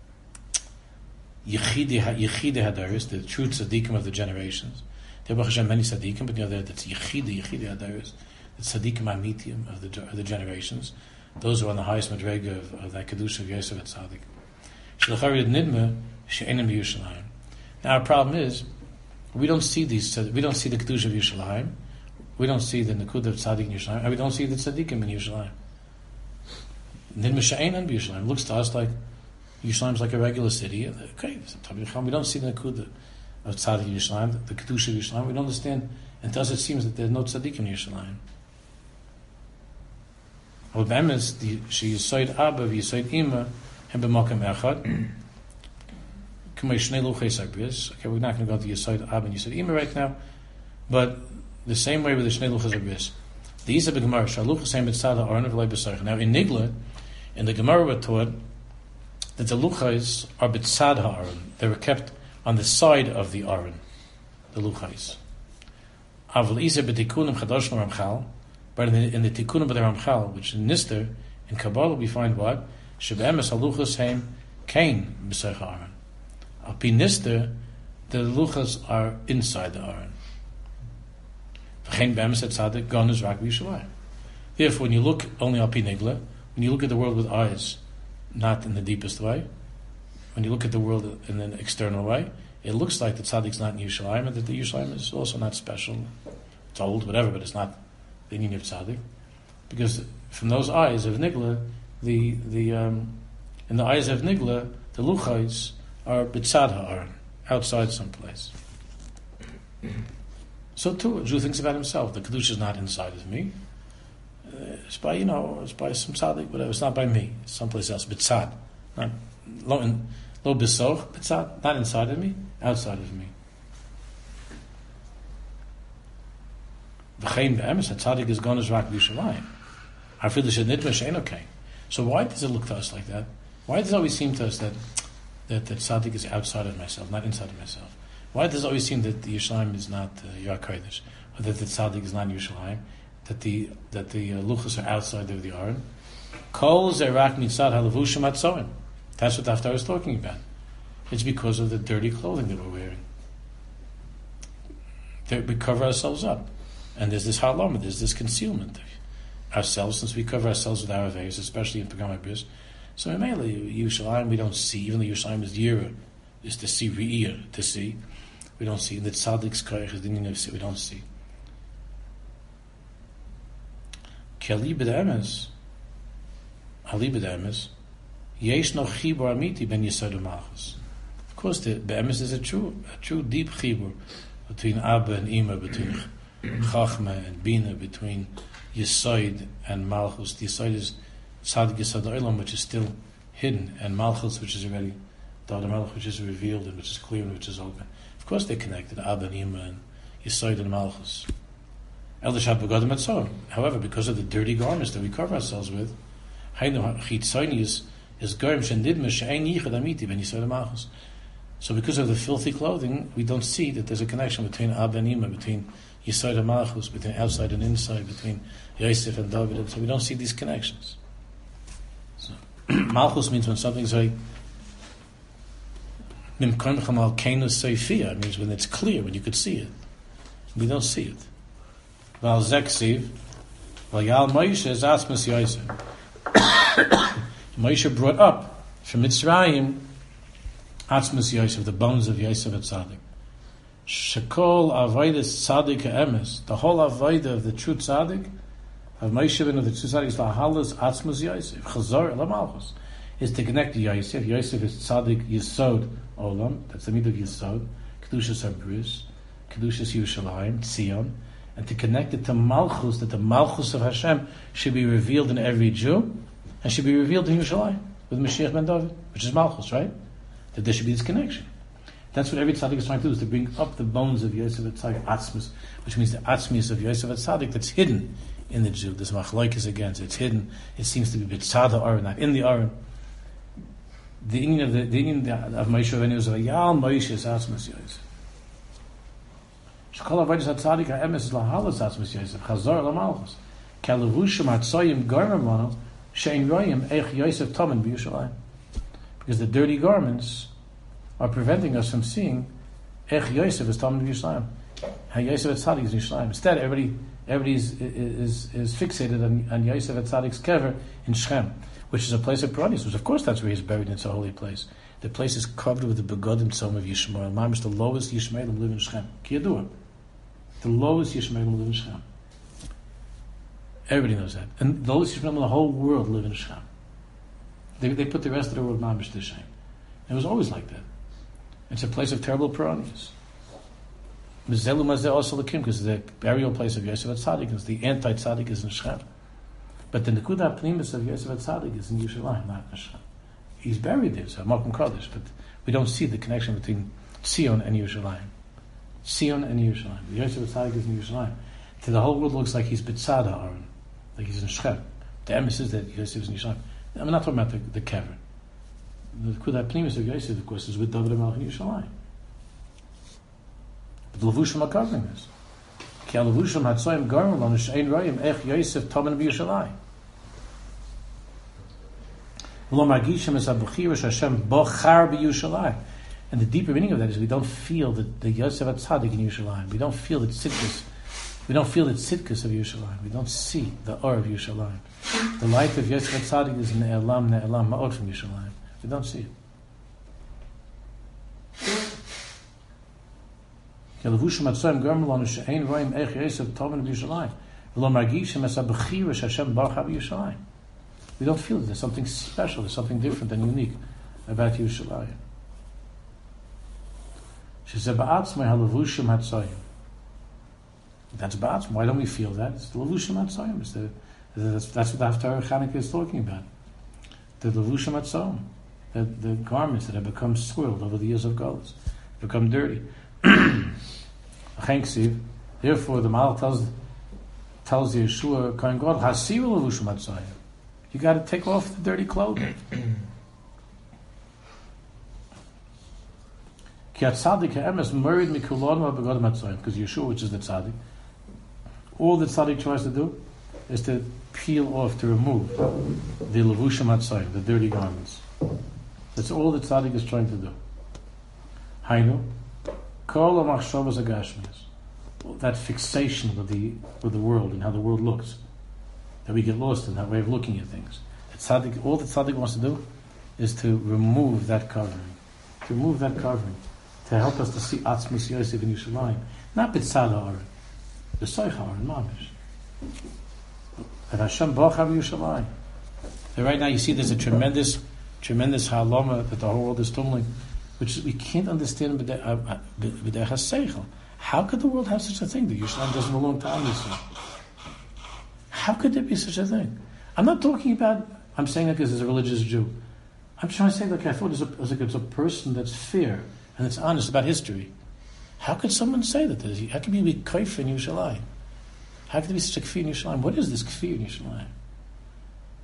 Yechide Hadaris, the true Tzaddikim of the generations. There are many Tzaddikim, but that's Yechide Hadaris, the Tzaddikim Amitium of the generations. Those who are on the highest madrega of that Kedusha of Yosef at Tzaddik. Shlachari Nidme She'enim Yerushalayim. Now our problem is we don't see these. We don't see the Kedusha of Yerushalayim. We don't see the Nakud of Tzaddik in Yerushalayim. And we don't see the Tzaddikim in Yerushalayim. Nidme She'enim Yerushalayim looks to us like Yerushalayim is like a regular city. Okay, we don't see the Nakud of Tzaddik in Yerushalayim, the Kedusha of Yerushalayim. We don't understand. And to us it seems that there's no Tzaddik in Yerushalayim. But Be'emes, she Yisoid Abba, Yisoid Ima, and B'Makam Echad. Okay, we're not going to go to Yisoid Abba and Yisoid Ima right now, but the same way with the Shnei Luchas Arbis. The Yisab Gemara, Shaluchas Same B'Tzad HaAron V'Lei B'Sarach. Now in Nigla, in the Gemara we're taught that the Luchas are B'Tzad HaAron. They were kept on the side of the Aron, the Luchas. Avl Yisab B'Tikunim Chadash Ramchal. But in the Tikkunim of the Ramchal, which in Nister, in Kabbalah, we find what? Shebe'emes haluchas heim kain b'seich ha'aron. Al pi Nister, the luchas are inside the Aron. V'chein be'emes etzadik gonus rak b'Yerushalayim. Therefore, when you look only al pi Nigla, when you look at the world with eyes, not in the deepest way, when you look at the world in an external way, it looks like the tzaddik's not in Yerushalayim, and that the Yerushalayim is also not special. It's old, whatever, but it's not the Indian of tzaddik, because from those eyes of Nigla, in the eyes of Nigla, the luchais are b'tzad ha'aron, outside someplace. So too, a Jew thinks about himself. The kedusha is not inside of me. It's by it's by some tzaddik, whatever. It's not by me. It's someplace else. B'tzad, not lo b'soch, b'tzad, not inside of me, outside of me. V'chein be'emes tzaddik is gonus rak b'Yerushalayim. Afilu shenidme she'en okay. So why does it look to us like that? Why does it always seem to us that tzaddik is outside of myself, not inside of myself? Why does it always seem that the Yerushalayim is not Yer HaKodesh, or that the tzaddik is not Yerushalayim, that the luchas are outside of the Aron? Kol zerak mitzad halavushim atzoim. That's what the Haftarah is talking about. It's because of the dirty clothing that we're wearing. We cover ourselves up. And there's this halama, there's this concealment of ourselves, since we cover ourselves with our aveis, especially in Pagam HaBris. So in Yerushalayim, we don't see, even though Yerushalayim is Yira, is to see, Re'ir, to see. We don't see. The Tzaddik's Koyach is the Indian of see, we don't see. K'ali b'd'emes, Ali b'd'emes, yesh no chibur amiti ben Yesod u'Malchus. Of course, the b'emes is a true deep chibur between Abba and Ima, between Chachma and Bina, between Yesod and Malchus. The Yesod is Tzaddik Yesod Olam, which is still hidden, and Malchus, which is already Dada Melech, which is revealed and which is clear and which is open. Of course, they're connected. Abba and Ima and Yesod and Malchus. However, because of the dirty garments that we cover ourselves with, so because of the filthy clothing, we don't see that there's a connection between Abba and Ima, between Yesod HaMalchus, between outside and inside, between Yosef and David, and so we don't see these connections. So, Malchus means when something's like means when it's clear, when you could see it. We don't see it. Val Zeksiv, Vayal Moshe is Asmas Yosef. Moshe brought up from Mitzrayim Asmas Yosef, the bones of Yosef at Tzaddik. Shekol Avodas Tzaddik Emes, the whole Avodah of the true Tzaddik, of Moshe and of the true Tzaddik is Lahalas Asmas Yosef, Chazor Lamalchus, is to connect to Yosef. Yosef is Tzaddik Yesod Olam, that's the meat of Yesod, Kedushas HaBris, Kedushas Yerushalayim, Tzion, and to connect it to Malchus, that the Malchus of Hashem should be revealed in every Jew, and should be revealed in Yerushalayim, with Mashiach ben David, which is Malchus, right? That there should be this connection. That's what every tzaddik is trying to do, is to bring up the bones of Yosef at Tzaddik, Atzmus, which means the Atzmius of Yosef at Tzaddik that's hidden in the Jew. There's machlokes against it. It's hidden. It seems to be b'tzada Aron, not in the Aron. The Indian of Moshe Rabbeinu is Vayal Moshe is Atzmus Yosef. Shekol Avodas HaTzadik HaEmes is Lahalas Atzmus Yosef, Chazor LaMalchus. Kelevushim HaTzoyim Garmim Lanu, Shein Royim Eich Yosef Tomen B'Yushalayim. Because the dirty garments are preventing us from seeing Ech Yosef is Talmud Yerushalayim. How Yosef at Tzaddik is in Yerushalayim. Instead, everybody is fixated on Yosef at Tzaddik's kever in Shechem, which is a place of paradies. Which, of course, that's where he's buried. It's a holy place. The place is covered with the begodim tzom of Yishmael. Mamish, the lowest Yishmaelim live in Shechem. Kiyadua. The lowest Yishmaelim live in Shechem. Everybody knows that. And the lowest Yishmaelim in the whole world live in Shechem. They put the rest of the world mamish to shame. It was always like that. It's a place of terrible parodies. Mizelu Mazeh also Lakim, because the burial place of Yosef at Tzaddik, because the anti-Tzaddik is in Shechem. But the Nekuda Pnimis of Yosef at Tzaddik is in Yerushalayim, not in Shechem. He's buried there, so Makom Kodesh, but we don't see the connection between Tzion and Yerushalayim. Tzion and Yerushalayim. The Yosef at Tzaddik is in Yerushalayim. To the whole world looks like he's B'tzada Aaron, like he's in Shechem. The emes is that Yosef is in Yerushalayim. I'm not talking about the kever. The Kudat Pnimis of Yosef, of course, is with David HaMelech in Yerushalayim. But the Levushim are covering this. Ki ha-Levushim ha-Tzoyim Garmim Lanu she'ein royim Ech Yosef Tomen B'Yerushalayim. V'lo margishim es ha-Bechira she'Hashem bochar b'Yerushalayim. And the deeper meaning of that is we don't feel that the Yosef HaTzadik in Yerushalayim. We don't feel the tzidkus. We don't feel the tzidkus of Yerushalayim. We don't see the or of Yerushalayim. The light of Yosef HaTzadik is ne'elam ma'od from Yerushalayim. We don't see it. We don't feel that there's something special, there's something different and unique about Yerushalayim. She said, that's ba'atzma. Why don't we feel that? It's the levushim hatzayim. That's what the Haftarah Chanukah is talking about. The levushim hatzayim. The garments that have become soiled over the years of Golus, become dirty. Therefore, the Malach tells Yeshua, Kohen Gadol, Hasiru levushim hatzayim. You got to take off the dirty clothing. Because Yeshua, which is the tzaddik, all the tzaddik tries to do is to peel off, to remove the levushim hatzayim, the dirty garments. That's all the tzaddik is trying to do. Hainu, kol ha-machshavos hagashmiyos, that fixation with the world and how the world looks, that we get lost in that way of looking at things. All the tzaddik wants to do is to remove that covering, to help us to see Atzmus Yosef in Yerushalayim, not B'tzada Aaron, the Soich Aaron, Mamish. That Hashem Bochar Yerushalayim. So right now you see there's a tremendous halama that the whole world is tumbling, which we can't understand b'derech haseichel. How could the world have such a thing? The Yerushalayim doesn't belong to Am Yisrael. How could there be such a thing? I'm not talking about, I'm saying that because as a religious Jew. I'm trying to say like I thought it's a person that's fair and that's honest about history. How could someone say that? How could we be kafir in Yerushalayim? How could there be such a kafir in Yerushalayim? What is this kafir in Yerushalayim?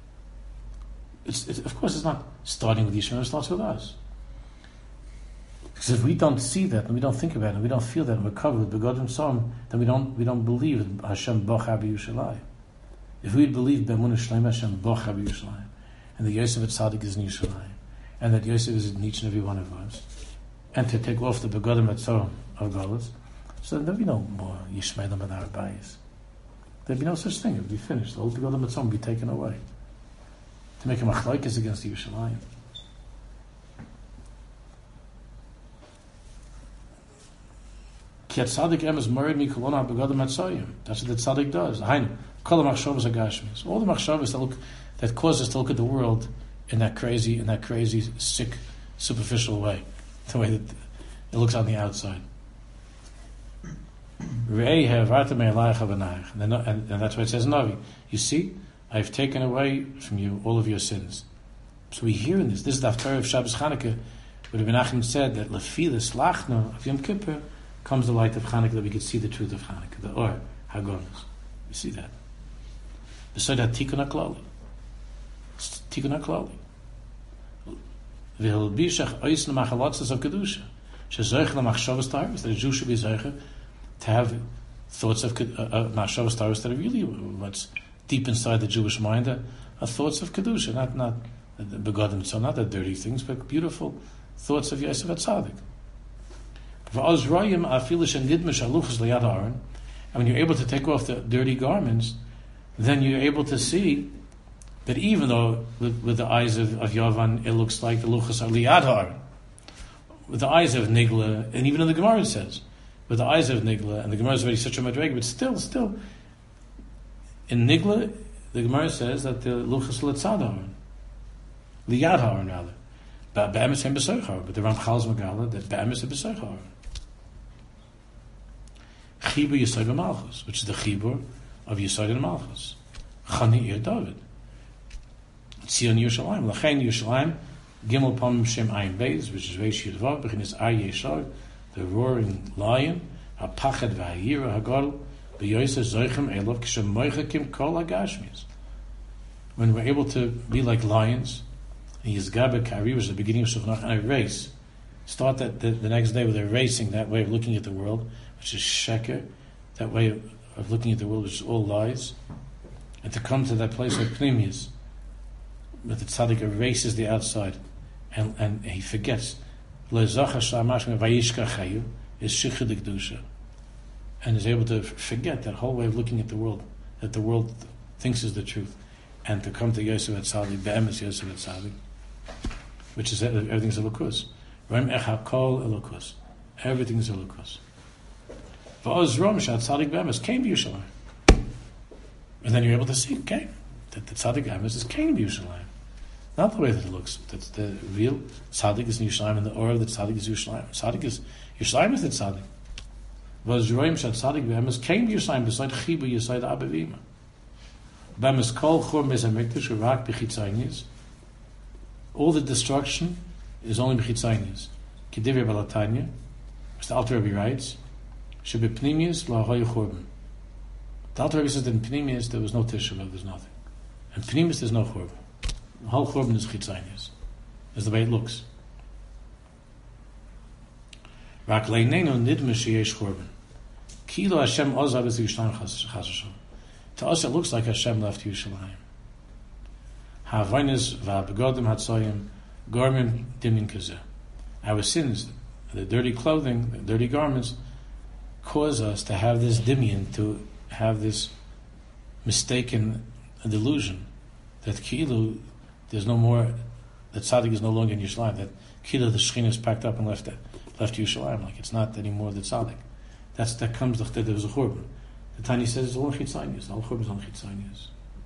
Of course, it's not starting with Yishmael, it starts with us. Because if we don't see that, and we don't think about it, and we don't feel that, and we're covered with begodim tzom, then we don't believe Hashem bocha b'Yushalayim. If we'd believe b'emunah shleima Hashem bocha b'Yushalayim, and that Yosef Atzadik is in Yerushalayim, and that Yosef is in each and every one of us, and to take off the begodim tzom of Galus, so then there'd be no more Yishmaelim and Arbayis. There'd be no such thing. It would be finished. The whole begodim tzom would be taken away. To make a machlokes against Yerushalayim. That's what the tzaddik does. All the machshavas that cause us to look at the world in that crazy, sick, superficial way, the way that it looks on the outside. And that's why it says Navi. You see, I've taken away from you all of your sins. So we hear in this. This is the Haftarah of Shabbos Chanukah, where Rabbi Nachman said that Lefi the Slachna of Yom Kippur comes the light of Chanukah, that we could see the truth of Chanukah, the Or Hagonos. You see that. Beside that Tikkun HaKlali. Tikkun HaKlali. V'helbishach oisn machalotzes of Kedusha. Shezoich lemachshavas taros, that a Jew should be zeicher to have thoughts of machshavas taros that are really what's deep inside the Jewish mind, are thoughts of Kedusha, not the begodim, so not the dirty things, but beautiful thoughts of Yosef Atzadik. And when you're able to take off the dirty garments, then you're able to see that even though with the eyes of Yavan it looks like the luchas are liyad ha'aron, with the eyes of Nigla, and even in the Gemara it says, with the eyes of Nigla, and the Gemara is already such a madreg, but still, in Nigla, the Gemara says that the luchas letzad ha'aron, liyad ha'aron rather, but be'emes hem b'soich ha'aron, but the Ramchal is megala that be'emes hem b'soich ha'aron. Chibur Yesod Malchus, which is the Chibur of Yesod and Malchus. Chani Ir David. Tzion Yerushalayim. Lachein Yerushalayim. Gimel Pam Shem Ayin Beis, which is Reish Yudvav, Bechinis Ar Yeshar, the roaring lion, HaPachad VaHayira HaGadol, B'Yosef Zoichem Elov Kishem Moichakim Kol HaGashmis. When we're able to be like lions, and Yizgabe Kari was the beginning of Shulchan Aruch, and a race. Start that the next day with a racing, that way of looking at the world, which is sheker, that way of looking at the world, which is all lies, and to come to that place of pnimius, where the tzaddik erases the outside, and he forgets. Is and is able to forget that whole way of looking at the world, that the world thinks is the truth, and to come to Yosef Atzadik, be'emes Yosef Atzadik, which is everything's elokus. Rem echa kol elokus. Everything is elokus. V'oz rom shat tzaddik be'emes came to Yerushalayim, and then you're able to see, okay, that the tzaddik be'emes is came to Yerushalayim. Not the way that it looks. That's the real tzaddik is in Yerushalayim, and the aura of the tzaddik is Yerushalayim. Tzaddik is Yerushalayim is the tzaddik. V'oz rom shat tzaddik be'emes came to Yerushalayim beside chibu yesod Abba v'Ima. Be'emes kol chor mez hamikdash u'rak b'chitzaynis. All the destruction is only b'chitzaynis. Kedivya balatanya, as the Alter Rebbe writes, shebepnimius la'hoy chorban. The Alter Rebbe says that in pnimius there was no Tisha B'Av, there's nothing. In pnimius there's no chorban. The whole chorban is chitzaynis. That's the way it looks. Rak leinenu nidme sheyesh chorban. Kilo Hashem ozav es Yerushalayim chas v'shalom. To us it looks like Hashem left Yerushalayim. Ha'avaynis v'abegodim hatzoyim garmin dimin kazeh. Our sins, the dirty clothing, the dirty garments, cause us to have this dimion, to have this mistaken delusion that Kilu, there's no more, that tzaddik is no longer in Yerushalayim, that Kilu, the Shekhinah is packed up and left Yerushalayim, like it's not anymore the tzaddik. That comes that there was a churban. The Tanya says it's all chitzaynis, all churban is all chitzaynis.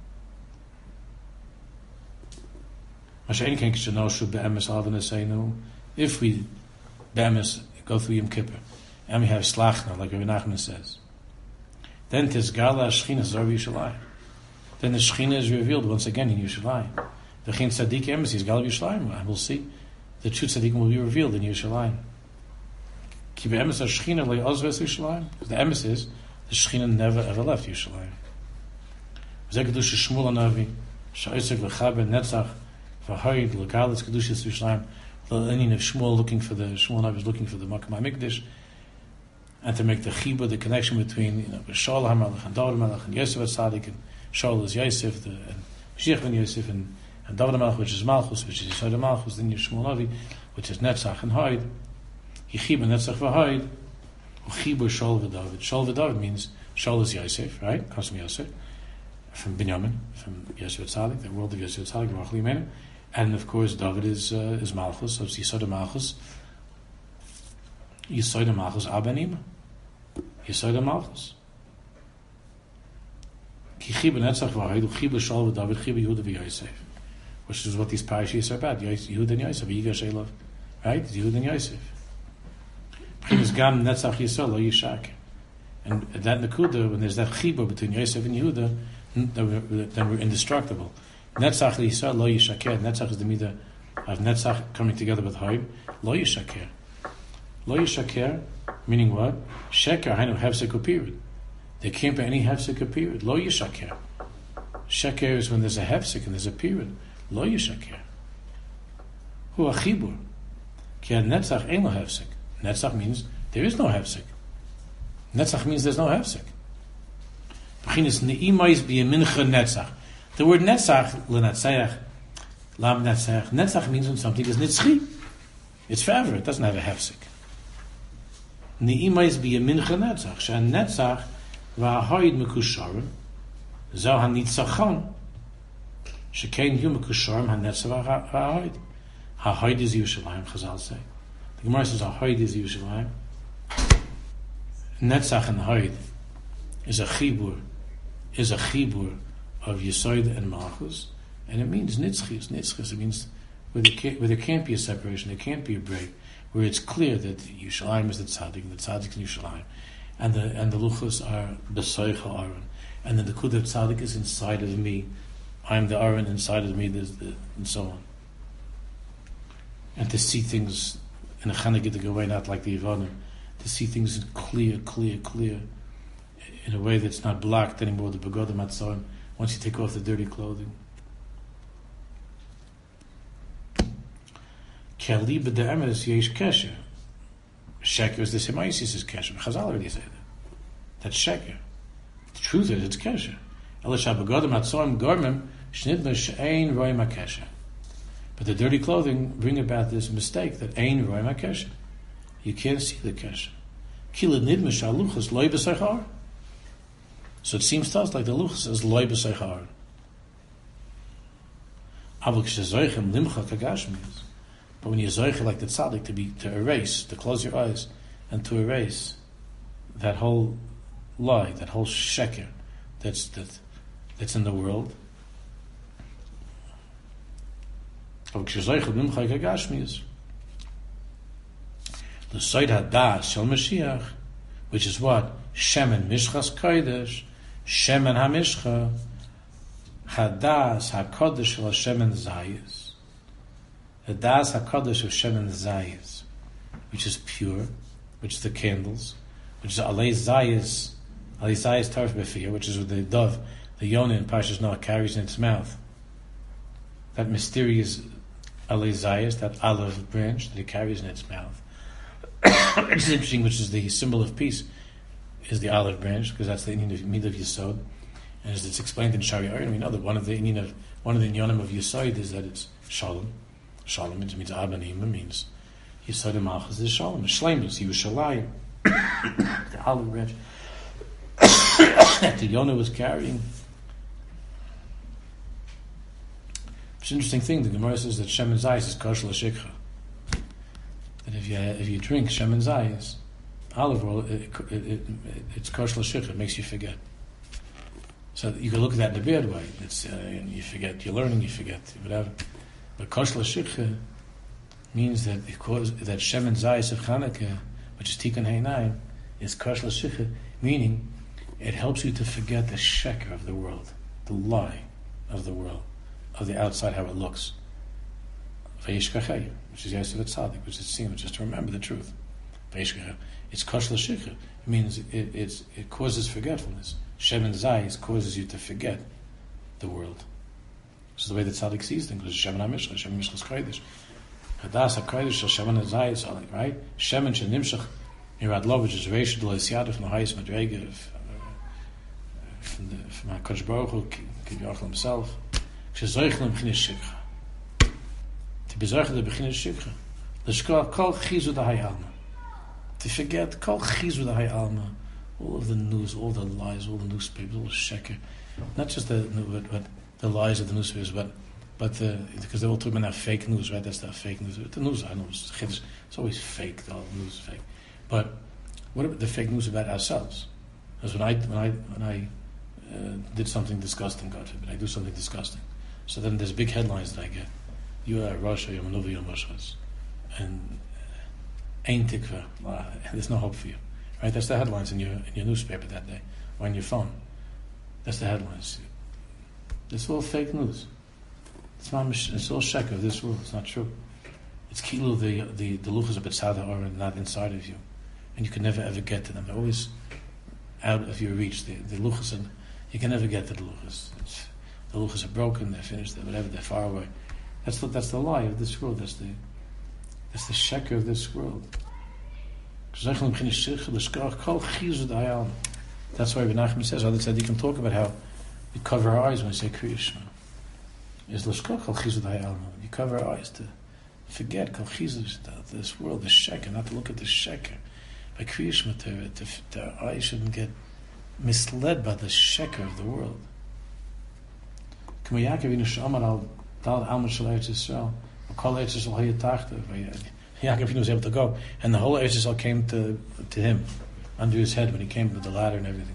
If we be'emes go through Yom Kippur and we have slachna, like Rabbi Nachman says, then tizgala Shechina Zor Yerushalayim. Then the Shechina is revealed once again in Yerushalayim. The Chin Tzaddik Emes is Gal Yerushalayim. And we'll see the true Tzaddikim will be revealed in Yerushalayim. Ki be'emes Shechina le Ozves Yerushalayim. The Emes is the Shechina never ever left Yerushalayim. V'zeh Kedusha Shmuel Hanavi Sha'isek L'chaber Netzach V'harid L'galis Kedushas Yerushalayim the inyan of Shmuel Navi was looking for the Makom HaMikdash, and to make the chibur, the connection between Shaul HaMelech and David HaMelech and Yosef HaTzadik, and Shaul is Yosef, and Mashiach ben Yosef, and David HaMelech, which is Malchus, which is Yisod HaMalchus, then Shmuel Navi, which is Netzach and Hoid. Yichibur Netzach v'Hoid, Uchibur Shaul v'David. Shaul v'David means Shaul is Yosef, right? Comes from Yosef, from Binyamin, from Yosef HaTzadik, the world of Yosef HaTzadik, and of course David is Malchus, so it's Yisod Malchus. Yisod Malchus Abanim. Yisod Malchus. Kichibur Netzach v'Hoid, Uchibur Shaul v'David, Chibur Yehuda v'Yosef, which is what these parashas are about. Yehuda and Yosef, Yigash Elov, right? It's Yehuda and Yosef. P'chinas Gam Netzach Yisrael Lo Yishak. And that Nakuda, when there's that chibur between Yosef and Yehuda, then we're indestructible. Netzach Yisrael Lo Yishaker. Netzach is the midah of Netzach coming together with Hoib. Lo Yishaker. Lo Yishaker, meaning what? Sheker, Hainu Hefsek period. There can't be any Hefsek period. Lo Yishaker. Sheker is when there's a Hefsek and there's a period. Lo Yishaker. Hu Achibur. Ki Netzach Ein Lo Hefsek. Netzach means there is no hefsek. Netzach means there's no hefsek. The word netzach, l'natzeach, lam netzach, netzach means when something is nitzchi. It's forever. It doesn't have a hefsek. Ne'imais b'yamincha netzach. She'an netzach v'ahoid mekusharim zo hanitzachon shekein hu mekusharim hanetzach v'ahoid. Hahoid is Yerushalayim, Chazal say. The Gemara says Hahoid is Yerushalayim. Netzach and Hahoid is a chibur of Yesod and Malchus, and it means nitzchis. Nitzchis, it means where there can't be a separation, there can't be a break, where it's clear that Yerushalayim is the tzaddik, and the tzaddik is Yerushalayim, and the luchos are b'soicha Aaron, and then the kud of tzaddik is inside of me. I'm the Aaron, inside of me, and so on. And to see things in a Chanukah way, not like the Yevonim, to see things clear, in a way that's not blocked anymore, the Begodim Atzorim, once you take off the dirty clothing. Keli b'de'emes yesh kesher. Sheker is the same Isis as kesher. Chazal already said that. That's sheker. The truth is, it's kesher. Elisha Begodim Atzorim Gormim Shnidna she'ein roim HaKesher. But the dirty clothing bring about this mistake that ein roim HaKesher. You can't see the kesher. Kila nidmish haluchas loy b'seichar. So it seems to us like the luchas is loy b'seichar. Avol k'shezoichem limcha kagashmius. But when you zoiche like the tzaddik to erase, to close your eyes, and to erase that whole lie, that whole sheker that's in the world. Avol k'shezoichem limcha kagashmius. The Soid HaDas Shel Mashiach, which is what? Shemen Mishchas Kodesh, Shemen HaMishcha, HaDas HaKodesh Shel Shemen Zayis. The Das HaKodesh of Shemen Zayis, which is pure, which is the candles, which is Alei Zayis Tarf Befir, which is what the dove, the Yonah in Parshas Noah carries in its mouth. That mysterious Alei Zayis, that olive branch that it carries in its mouth. Which is interesting, which is the symbol of peace, is the olive branch, because that's the Midah of Yesod, and as it's explained in Shari we know that one of the inyanim of Yesod is that it's Shalom. Shalom means Abanim, means Yesod and Malchus is Shalom. Shleimus, Yerushalayim, the olive branch that the Yonah was carrying. It's an interesting thing. The Gemara says that Shemen Zayis is kosher l'shikha. That if you drink Shemen Zayis, olive oil, it's kosher l'shikha. It makes you forget. So you can look at that in a bad way. It's you forget. You're learning, you forget whatever. But kosher l'shikha means that that Shemen Zayis of Chanukah, which is Tikkun Heinayim, is kosher l'shikha, meaning it helps you to forget the sheker of the world, the lie of the world, of the outside, how it looks. Vayishkacheyu, which is Yosef Tzaddik, which is seen, just to remember the truth. Vayishkacheyu, it's kosher l'shikha. It means it causes forgetfulness. Shemen Zayis causes you to forget the world. This is the way the Tzaddik sees things. Shemen HaMishcha, Shemen Mishchas Kodesh. Hadas HaKodesh Shel Shemen HaZayis, right? Shemen Shenimshach in Radlovich is Reish D'Loisiada from the highest Madrega from HaKadosh Baruch Hu, Kivyachal himself. Shezoichel B'chinas Shikha. To be zoichel the B'chinas Shikha. L'shkol kol chizu d'hai alma. To forget kol chizu d'hai alma. All of the news, all the lies, all the newspapers, all the sheker. Not just the lies of the newspapers, but because they're all talking about fake news, right? That's that fake news. The news, I know, it's always fake. The news is fake. But what about the fake news about ourselves? Because when I did something disgusting, God forbid, I do something disgusting. So then there's big headlines that I get. You are Russia, you're Manuvi, you're Moshchas. And Ein Tikva, there's no hope for you. Right? That's the headlines in your newspaper that day, or on your phone. That's the headlines. It's all fake news. It's all sheker of this world. It's not true. It's kilu, the luchas of Betzada are not inside of you. And you can never ever get to them. They're always out of your reach. The luchas, and you can never get to the luchas. The luchas are broken, they're finished, they're far away. That's the lie of this world. That's the sheker of this world. That's why Rabbi Nachman says, other said, you can talk about how we cover our eyes when we say Kriya Shema. You cover our eyes to forget this world, the sheker, not to look at the sheker. By Kriya Shema, our eyes shouldn't get misled by the sheker of the world. Yaakov was able to go, and the whole Eretz Yisrael came to him under his head when he came with the ladder and everything.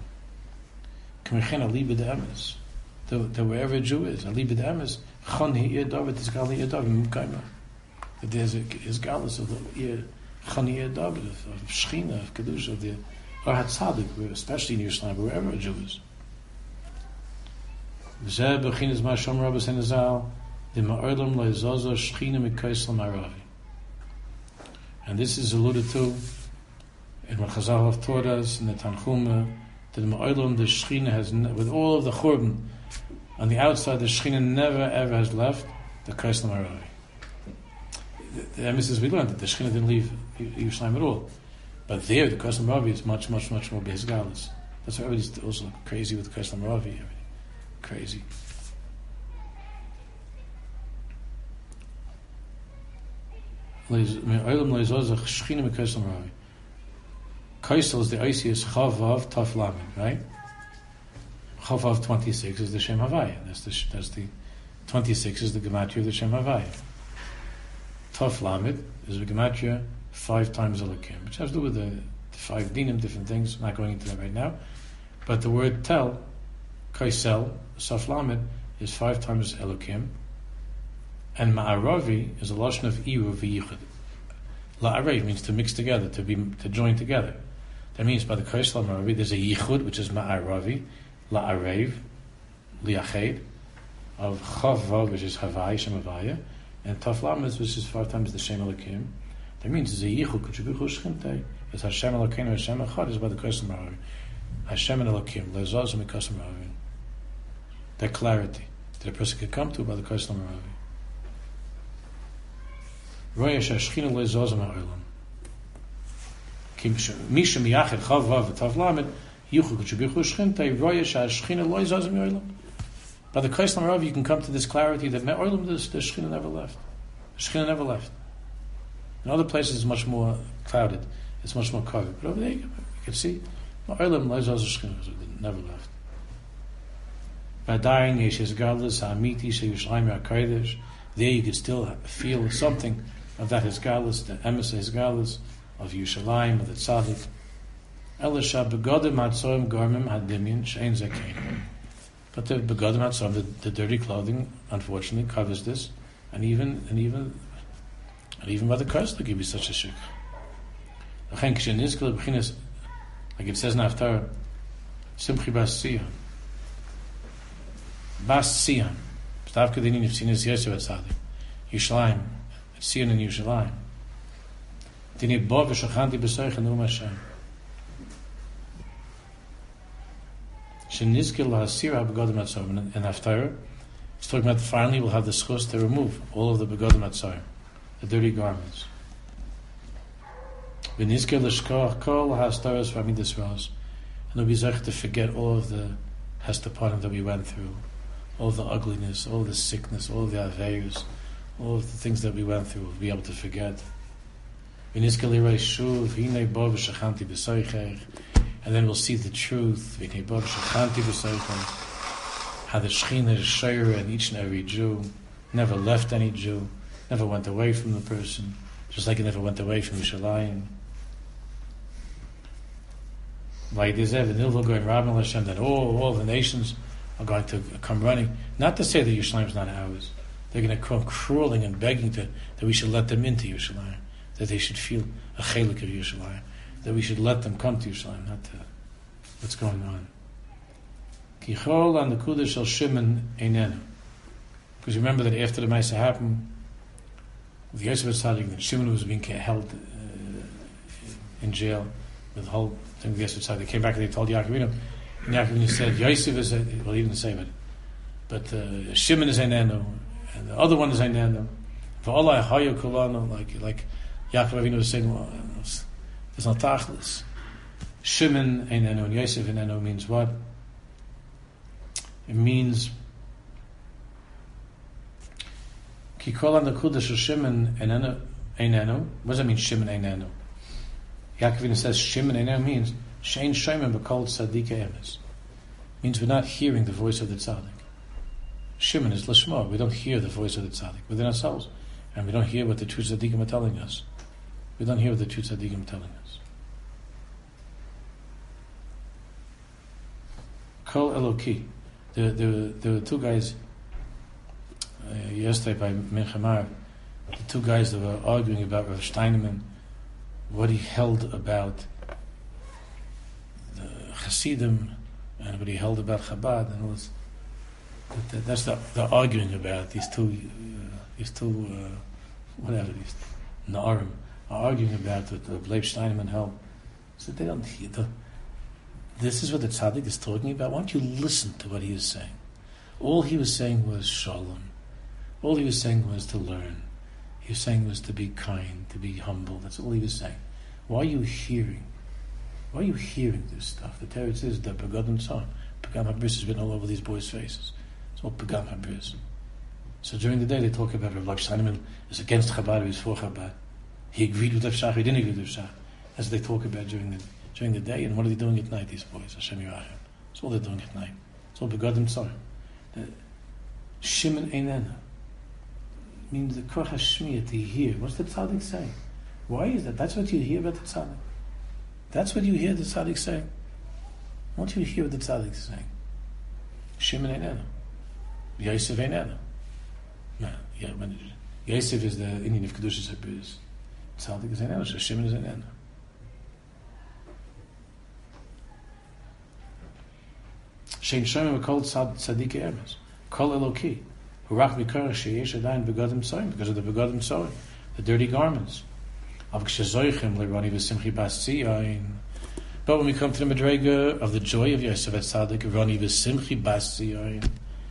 That wherever a Jew is, Ali b'de'emes, Chon hi'ir David is gal hi'ir David, that there's a galus of the Chon hi'ir David, of Shechina, of Kedusha, of the Har HaTzadik, especially in Yerushalayim, wherever a Jew is. V'zeh b'chinas ma'ashom Rabbos Henazal, the ma'orlam lo'izozo Shechina mikaisel ma'aravi. And this is alluded to in what Chazal have taught us in the Tanchuma, that the Shechina has, with all of the Churban on the outside, the Shechina never ever has left the Kaisel Maravi. The emissaries we learned that the Shechina didn't leave Yerushalayim at all, but there the Kaisel Maravi is much more Beis Galus. That's why everybody's also crazy with the Kaisel Maravi. Crazy. Kaisel is the ICS Chavav Taf Lamed, right? Chavav 26 is the Shem Havaya. That's the 26 is the gematria of the Shem Havaya. Taf Lamed is the gematria 5 times Elokim, which has to do with the 5 dinim, different things. I'm not going into that right now. But the word tel, Kaisel, Saf Lamed, is 5 times Elokim. And Ma'aravi is a lashon of Iru v'yichud. La'arev means to mix together, to join together. That means by the Kaisel Ma'aravi there's a yichud, which is Ma'aravi, La'arev, Liached, of Chavav, which is Havai, Shem Havaya, and Taf Lamed, which is 5 times the Shem Elokim. That means it's a yichud, Kuchubichu Shchinte. It's Hashem Elokeinu, Hashem Echad, is by the Kaisel Ma'aravi. Hashem and Elokim, Le'zaz and Mikasem Ma'aravi. That clarity that a person could come to by the Kaisel Ma'aravi. Roya Shashchina Le'zazim Ha'olam. Misha Miyached Chavav V'Tav Lamed Yuchu K'Shubichu Shchintei Roya Shashchina Le'zazim Ha'olam. By the Kaisel Ma'arav you can come to this clarity that Me'olam the Shechina never left. The Shechina never left. In other places it's much more clouded. It's much more covered. But over there you can see Me'olam Le'zazim Shechina never left. V'adayin Yeshes Galus Ha'amiti She'Yushalayim HaKodesh. There you could still feel something of that Hisgalus, the emes Hisgalus of Yerushalayim, of the Tzaddik. Elisha begodim hatzorim garmim hadimyin shein zekein. But the begodim hatzorim, the dirty clothing, unfortunately covers this, and even by the curse there give you such a shik. Like it says in Haftarah, Simchi Bas Sion. Bas Sion. Stavka dinin you've seen his Yosef at Tzaddik. Yerushalayim. Sion in Yerushalayim. Dini bo v'shachanti b'soich anu Hashem. Shenizkil lahasir ha-begodim hatzorim. In Haftarah, it's talking about finally we'll have the schus to remove all of the begodim hatzorim. the dirty garments. V'nizker l'shkoch kol ha'astaros v'amidas ros, and we'll be zeichet to forget all of the hestapanim that we went through, all of the ugliness, all of the sickness, all of the aveiros, all of the things that we went through. We'll be able to forget. V'nizker l'rei shuv hinei bo v'shachanti b'soichech, and then we'll see the truth. V'hinei bo v'shachanti b'soichech, how the Shekhinah is shayra in each and every Jew, never left any Jew, never went away from the person, just like it never went away from Yerushalayim. Then all the nations are going to come running. Not to say that Yerushalayim is not ours. They're going to come crawling and begging that we should let them into Yerushalayim, that they should feel a chelik of Yerushalayim, that we should let them come to Yerushalayim, not to what's going on. Kichol and the Kudash shel Shimon einenu. Because remember that after the Maisa happened, with Yosef Tzaddik, that Shimon was being held in jail with the whole thing with Yosef Tzaddik. They came back and they told Yaakov Avinu, and Yaakov Avinu said, Yosef is, well, he didn't say it, but Shimon is einenu, and the other one is einenu. V'olai hayu kulanu, like Yaakov Avinu was saying, well, there's no tachlis. Shimon einenu and Yosef einenu means what? It means Kikol and the Kudash Shimon einenu. What does that mean? Shimon einenu. Yaakov Avinu says Shimon einenu means Shein Shomim b'kol tzaddik emes. Means we're not hearing the voice of the tzaddik. Shimon is l'shma. We don't hear the voice of the tzaddik within ourselves, and we don't hear what the two tzaddikim are telling us. We don't hear what the two tzaddikim are telling us. Kol Eloki. There were two guys yesterday by Milchamar, the two guys that were arguing about Rav Steinemann, what he held about the Hasidim and what he held about Chabad, and all this. That's the arguing about these two Na'arim are arguing about what the Leib Steinemann held. So they don't hear this is what the tzaddik is talking about. Why don't you listen to what he is saying? All he was saying was shalom. All he was saying was to learn. He was saying was to be kind, to be humble. That's all he was saying. Why are you hearing? Why are you hearing this stuff? The Torah says that Begadim Tzar, Pagam Habris has been all over these boys' faces. It's all Pagam Habris. So during the day they talk about Rav Steinemann is against Chabad, he was for Chabad. He agreed with Rav Shach, he didn't agree with Rav Shach. As they talk about during the day, and what are they doing at night, these boys? Hashem Yirachem. That's all they're doing at night. It's all Begadim Tzar. Shimon einenu means the Koch HaShmiya, to hear. What's the tzaddik saying? Why is that? That's what you hear about the tzaddik. That's what you hear the tzaddik saying. What do you hear what the tzaddik is saying? Shimon einenu. Yosef einenu. No, yeah, Yosef is the Indian of Kedushas HaBris. Tzaddik is einenu, so Shimon is einenu. Shein Shomim b'kol tzaddik emes. Kol Eloki. Hurach mikara sheyesh adayin begadim tzorim, because of the begadim tzorim, the dirty garments. Av k'shezoichem le'rani v'simchi bas tzion. But when we come to the Madrega of the joy of Yosef Tzaddik, rani v'simchi bas tzion,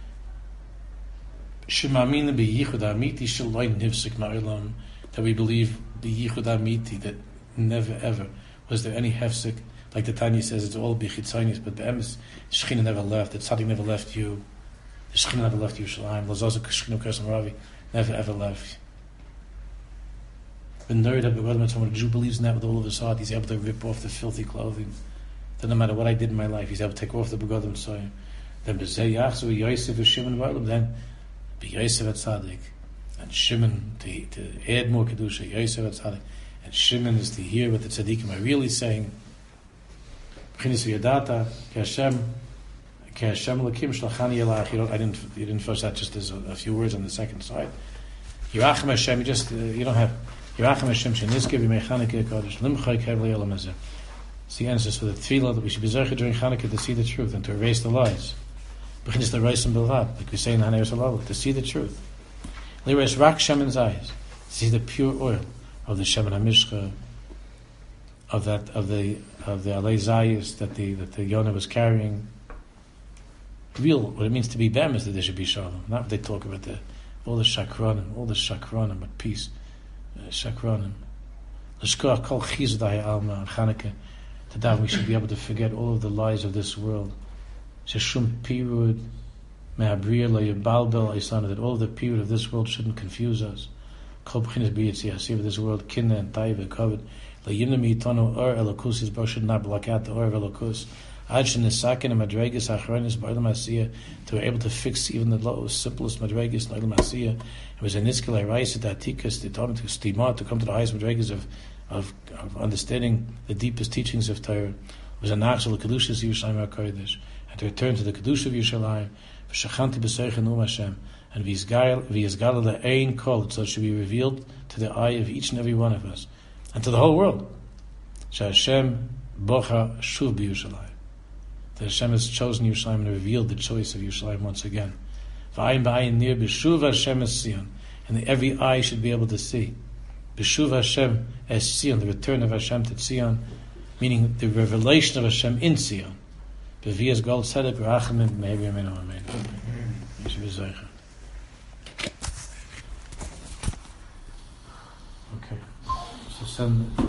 shemamina b'yichud amiti shaloi nivsik ma'olam, that we believe the yichud amiti, that never ever was there any hefsik. Like the Tanya says, it's all bichitzonis, but the emes, Shekhinah never left, the tzaddik never left you, the Shekhinah never left Yerushalayim, Lazazah Shekhinah Kesem Ravi never ever left. The nerd of Begadim, when a Jew believes in that with all of his heart, he's able to rip off the filthy clothing. That no matter what I did in my life, he's able to take off the Begadim Tzorim. Then B'zeh Yachzu Yosef and Shimon V'olam, then be Yosef at Tzaddik, and Shimon to add more Kedusha, Yosef at Tzaddik, and Shimon is to hear what the Tzaddikim are really saying. You didn't first that just as a few words on the second side. Yirachem Hashem, you don't have Yirachem Hashem Shenizke v'meichanika kodesh limchai kevli elamazeh. It's the answer for the tefillah that we should be zercha during Chanukah to see the truth and to erase the lies. B'chinis the reis and bilvad, like we say in Hanei Yisrael, to see the truth. Lireis rak Shemon's eyes, to see the pure oil of the Shemen HaMishcha, of the Alei Zayis that the Yonah was carrying. What it means to be them is that there should be shalom, not what they talk about all the shakranim, but peace. Shakranim. L'shkoach kol chizudai alma on Chanukah. Today we should be able to forget all of the lies of this world. Sheshum pirud me'abriya lo yibalbel isana, that all of the period of this world shouldn't confuse us. Kol b'chinas b'yitzia hasiv of this world, kinna and taiva kavod, lo yimna mi'itonu or elokus, his should not block out the or of elokus. Ad shenesakin and madregas achronis b'olam asiyah, to be able to fix even the lowest, simplest madregas in olam asiyah. It was a niskal ha'raisa ta'atikas, to come to the highest madregas of understanding the deepest teachings of Torah. It was a nachshel kedushas Yerushalayim HaKodesh, and to return to the kedusha of Yerushalayim, v'shachanti b'seichen um Hashem, and v'yizgala le'ein kol, so it should be revealed to the eye of each and every one of us, and to the whole world. Hashem bocha shuv b'Yerushalayim, that Hashem has chosen Yerushalayim and revealed the choice of Yerushalayim once again. V'ayin b'ayin nir b'shuv Hashem es Zion, and every eye should be able to see. B'shuv Hashem es Zion, the return of Hashem to Zion, meaning the revelation of Hashem in Zion. B'viyas gol tzedek v'rachamim me'evi amenu amen. Okay, so send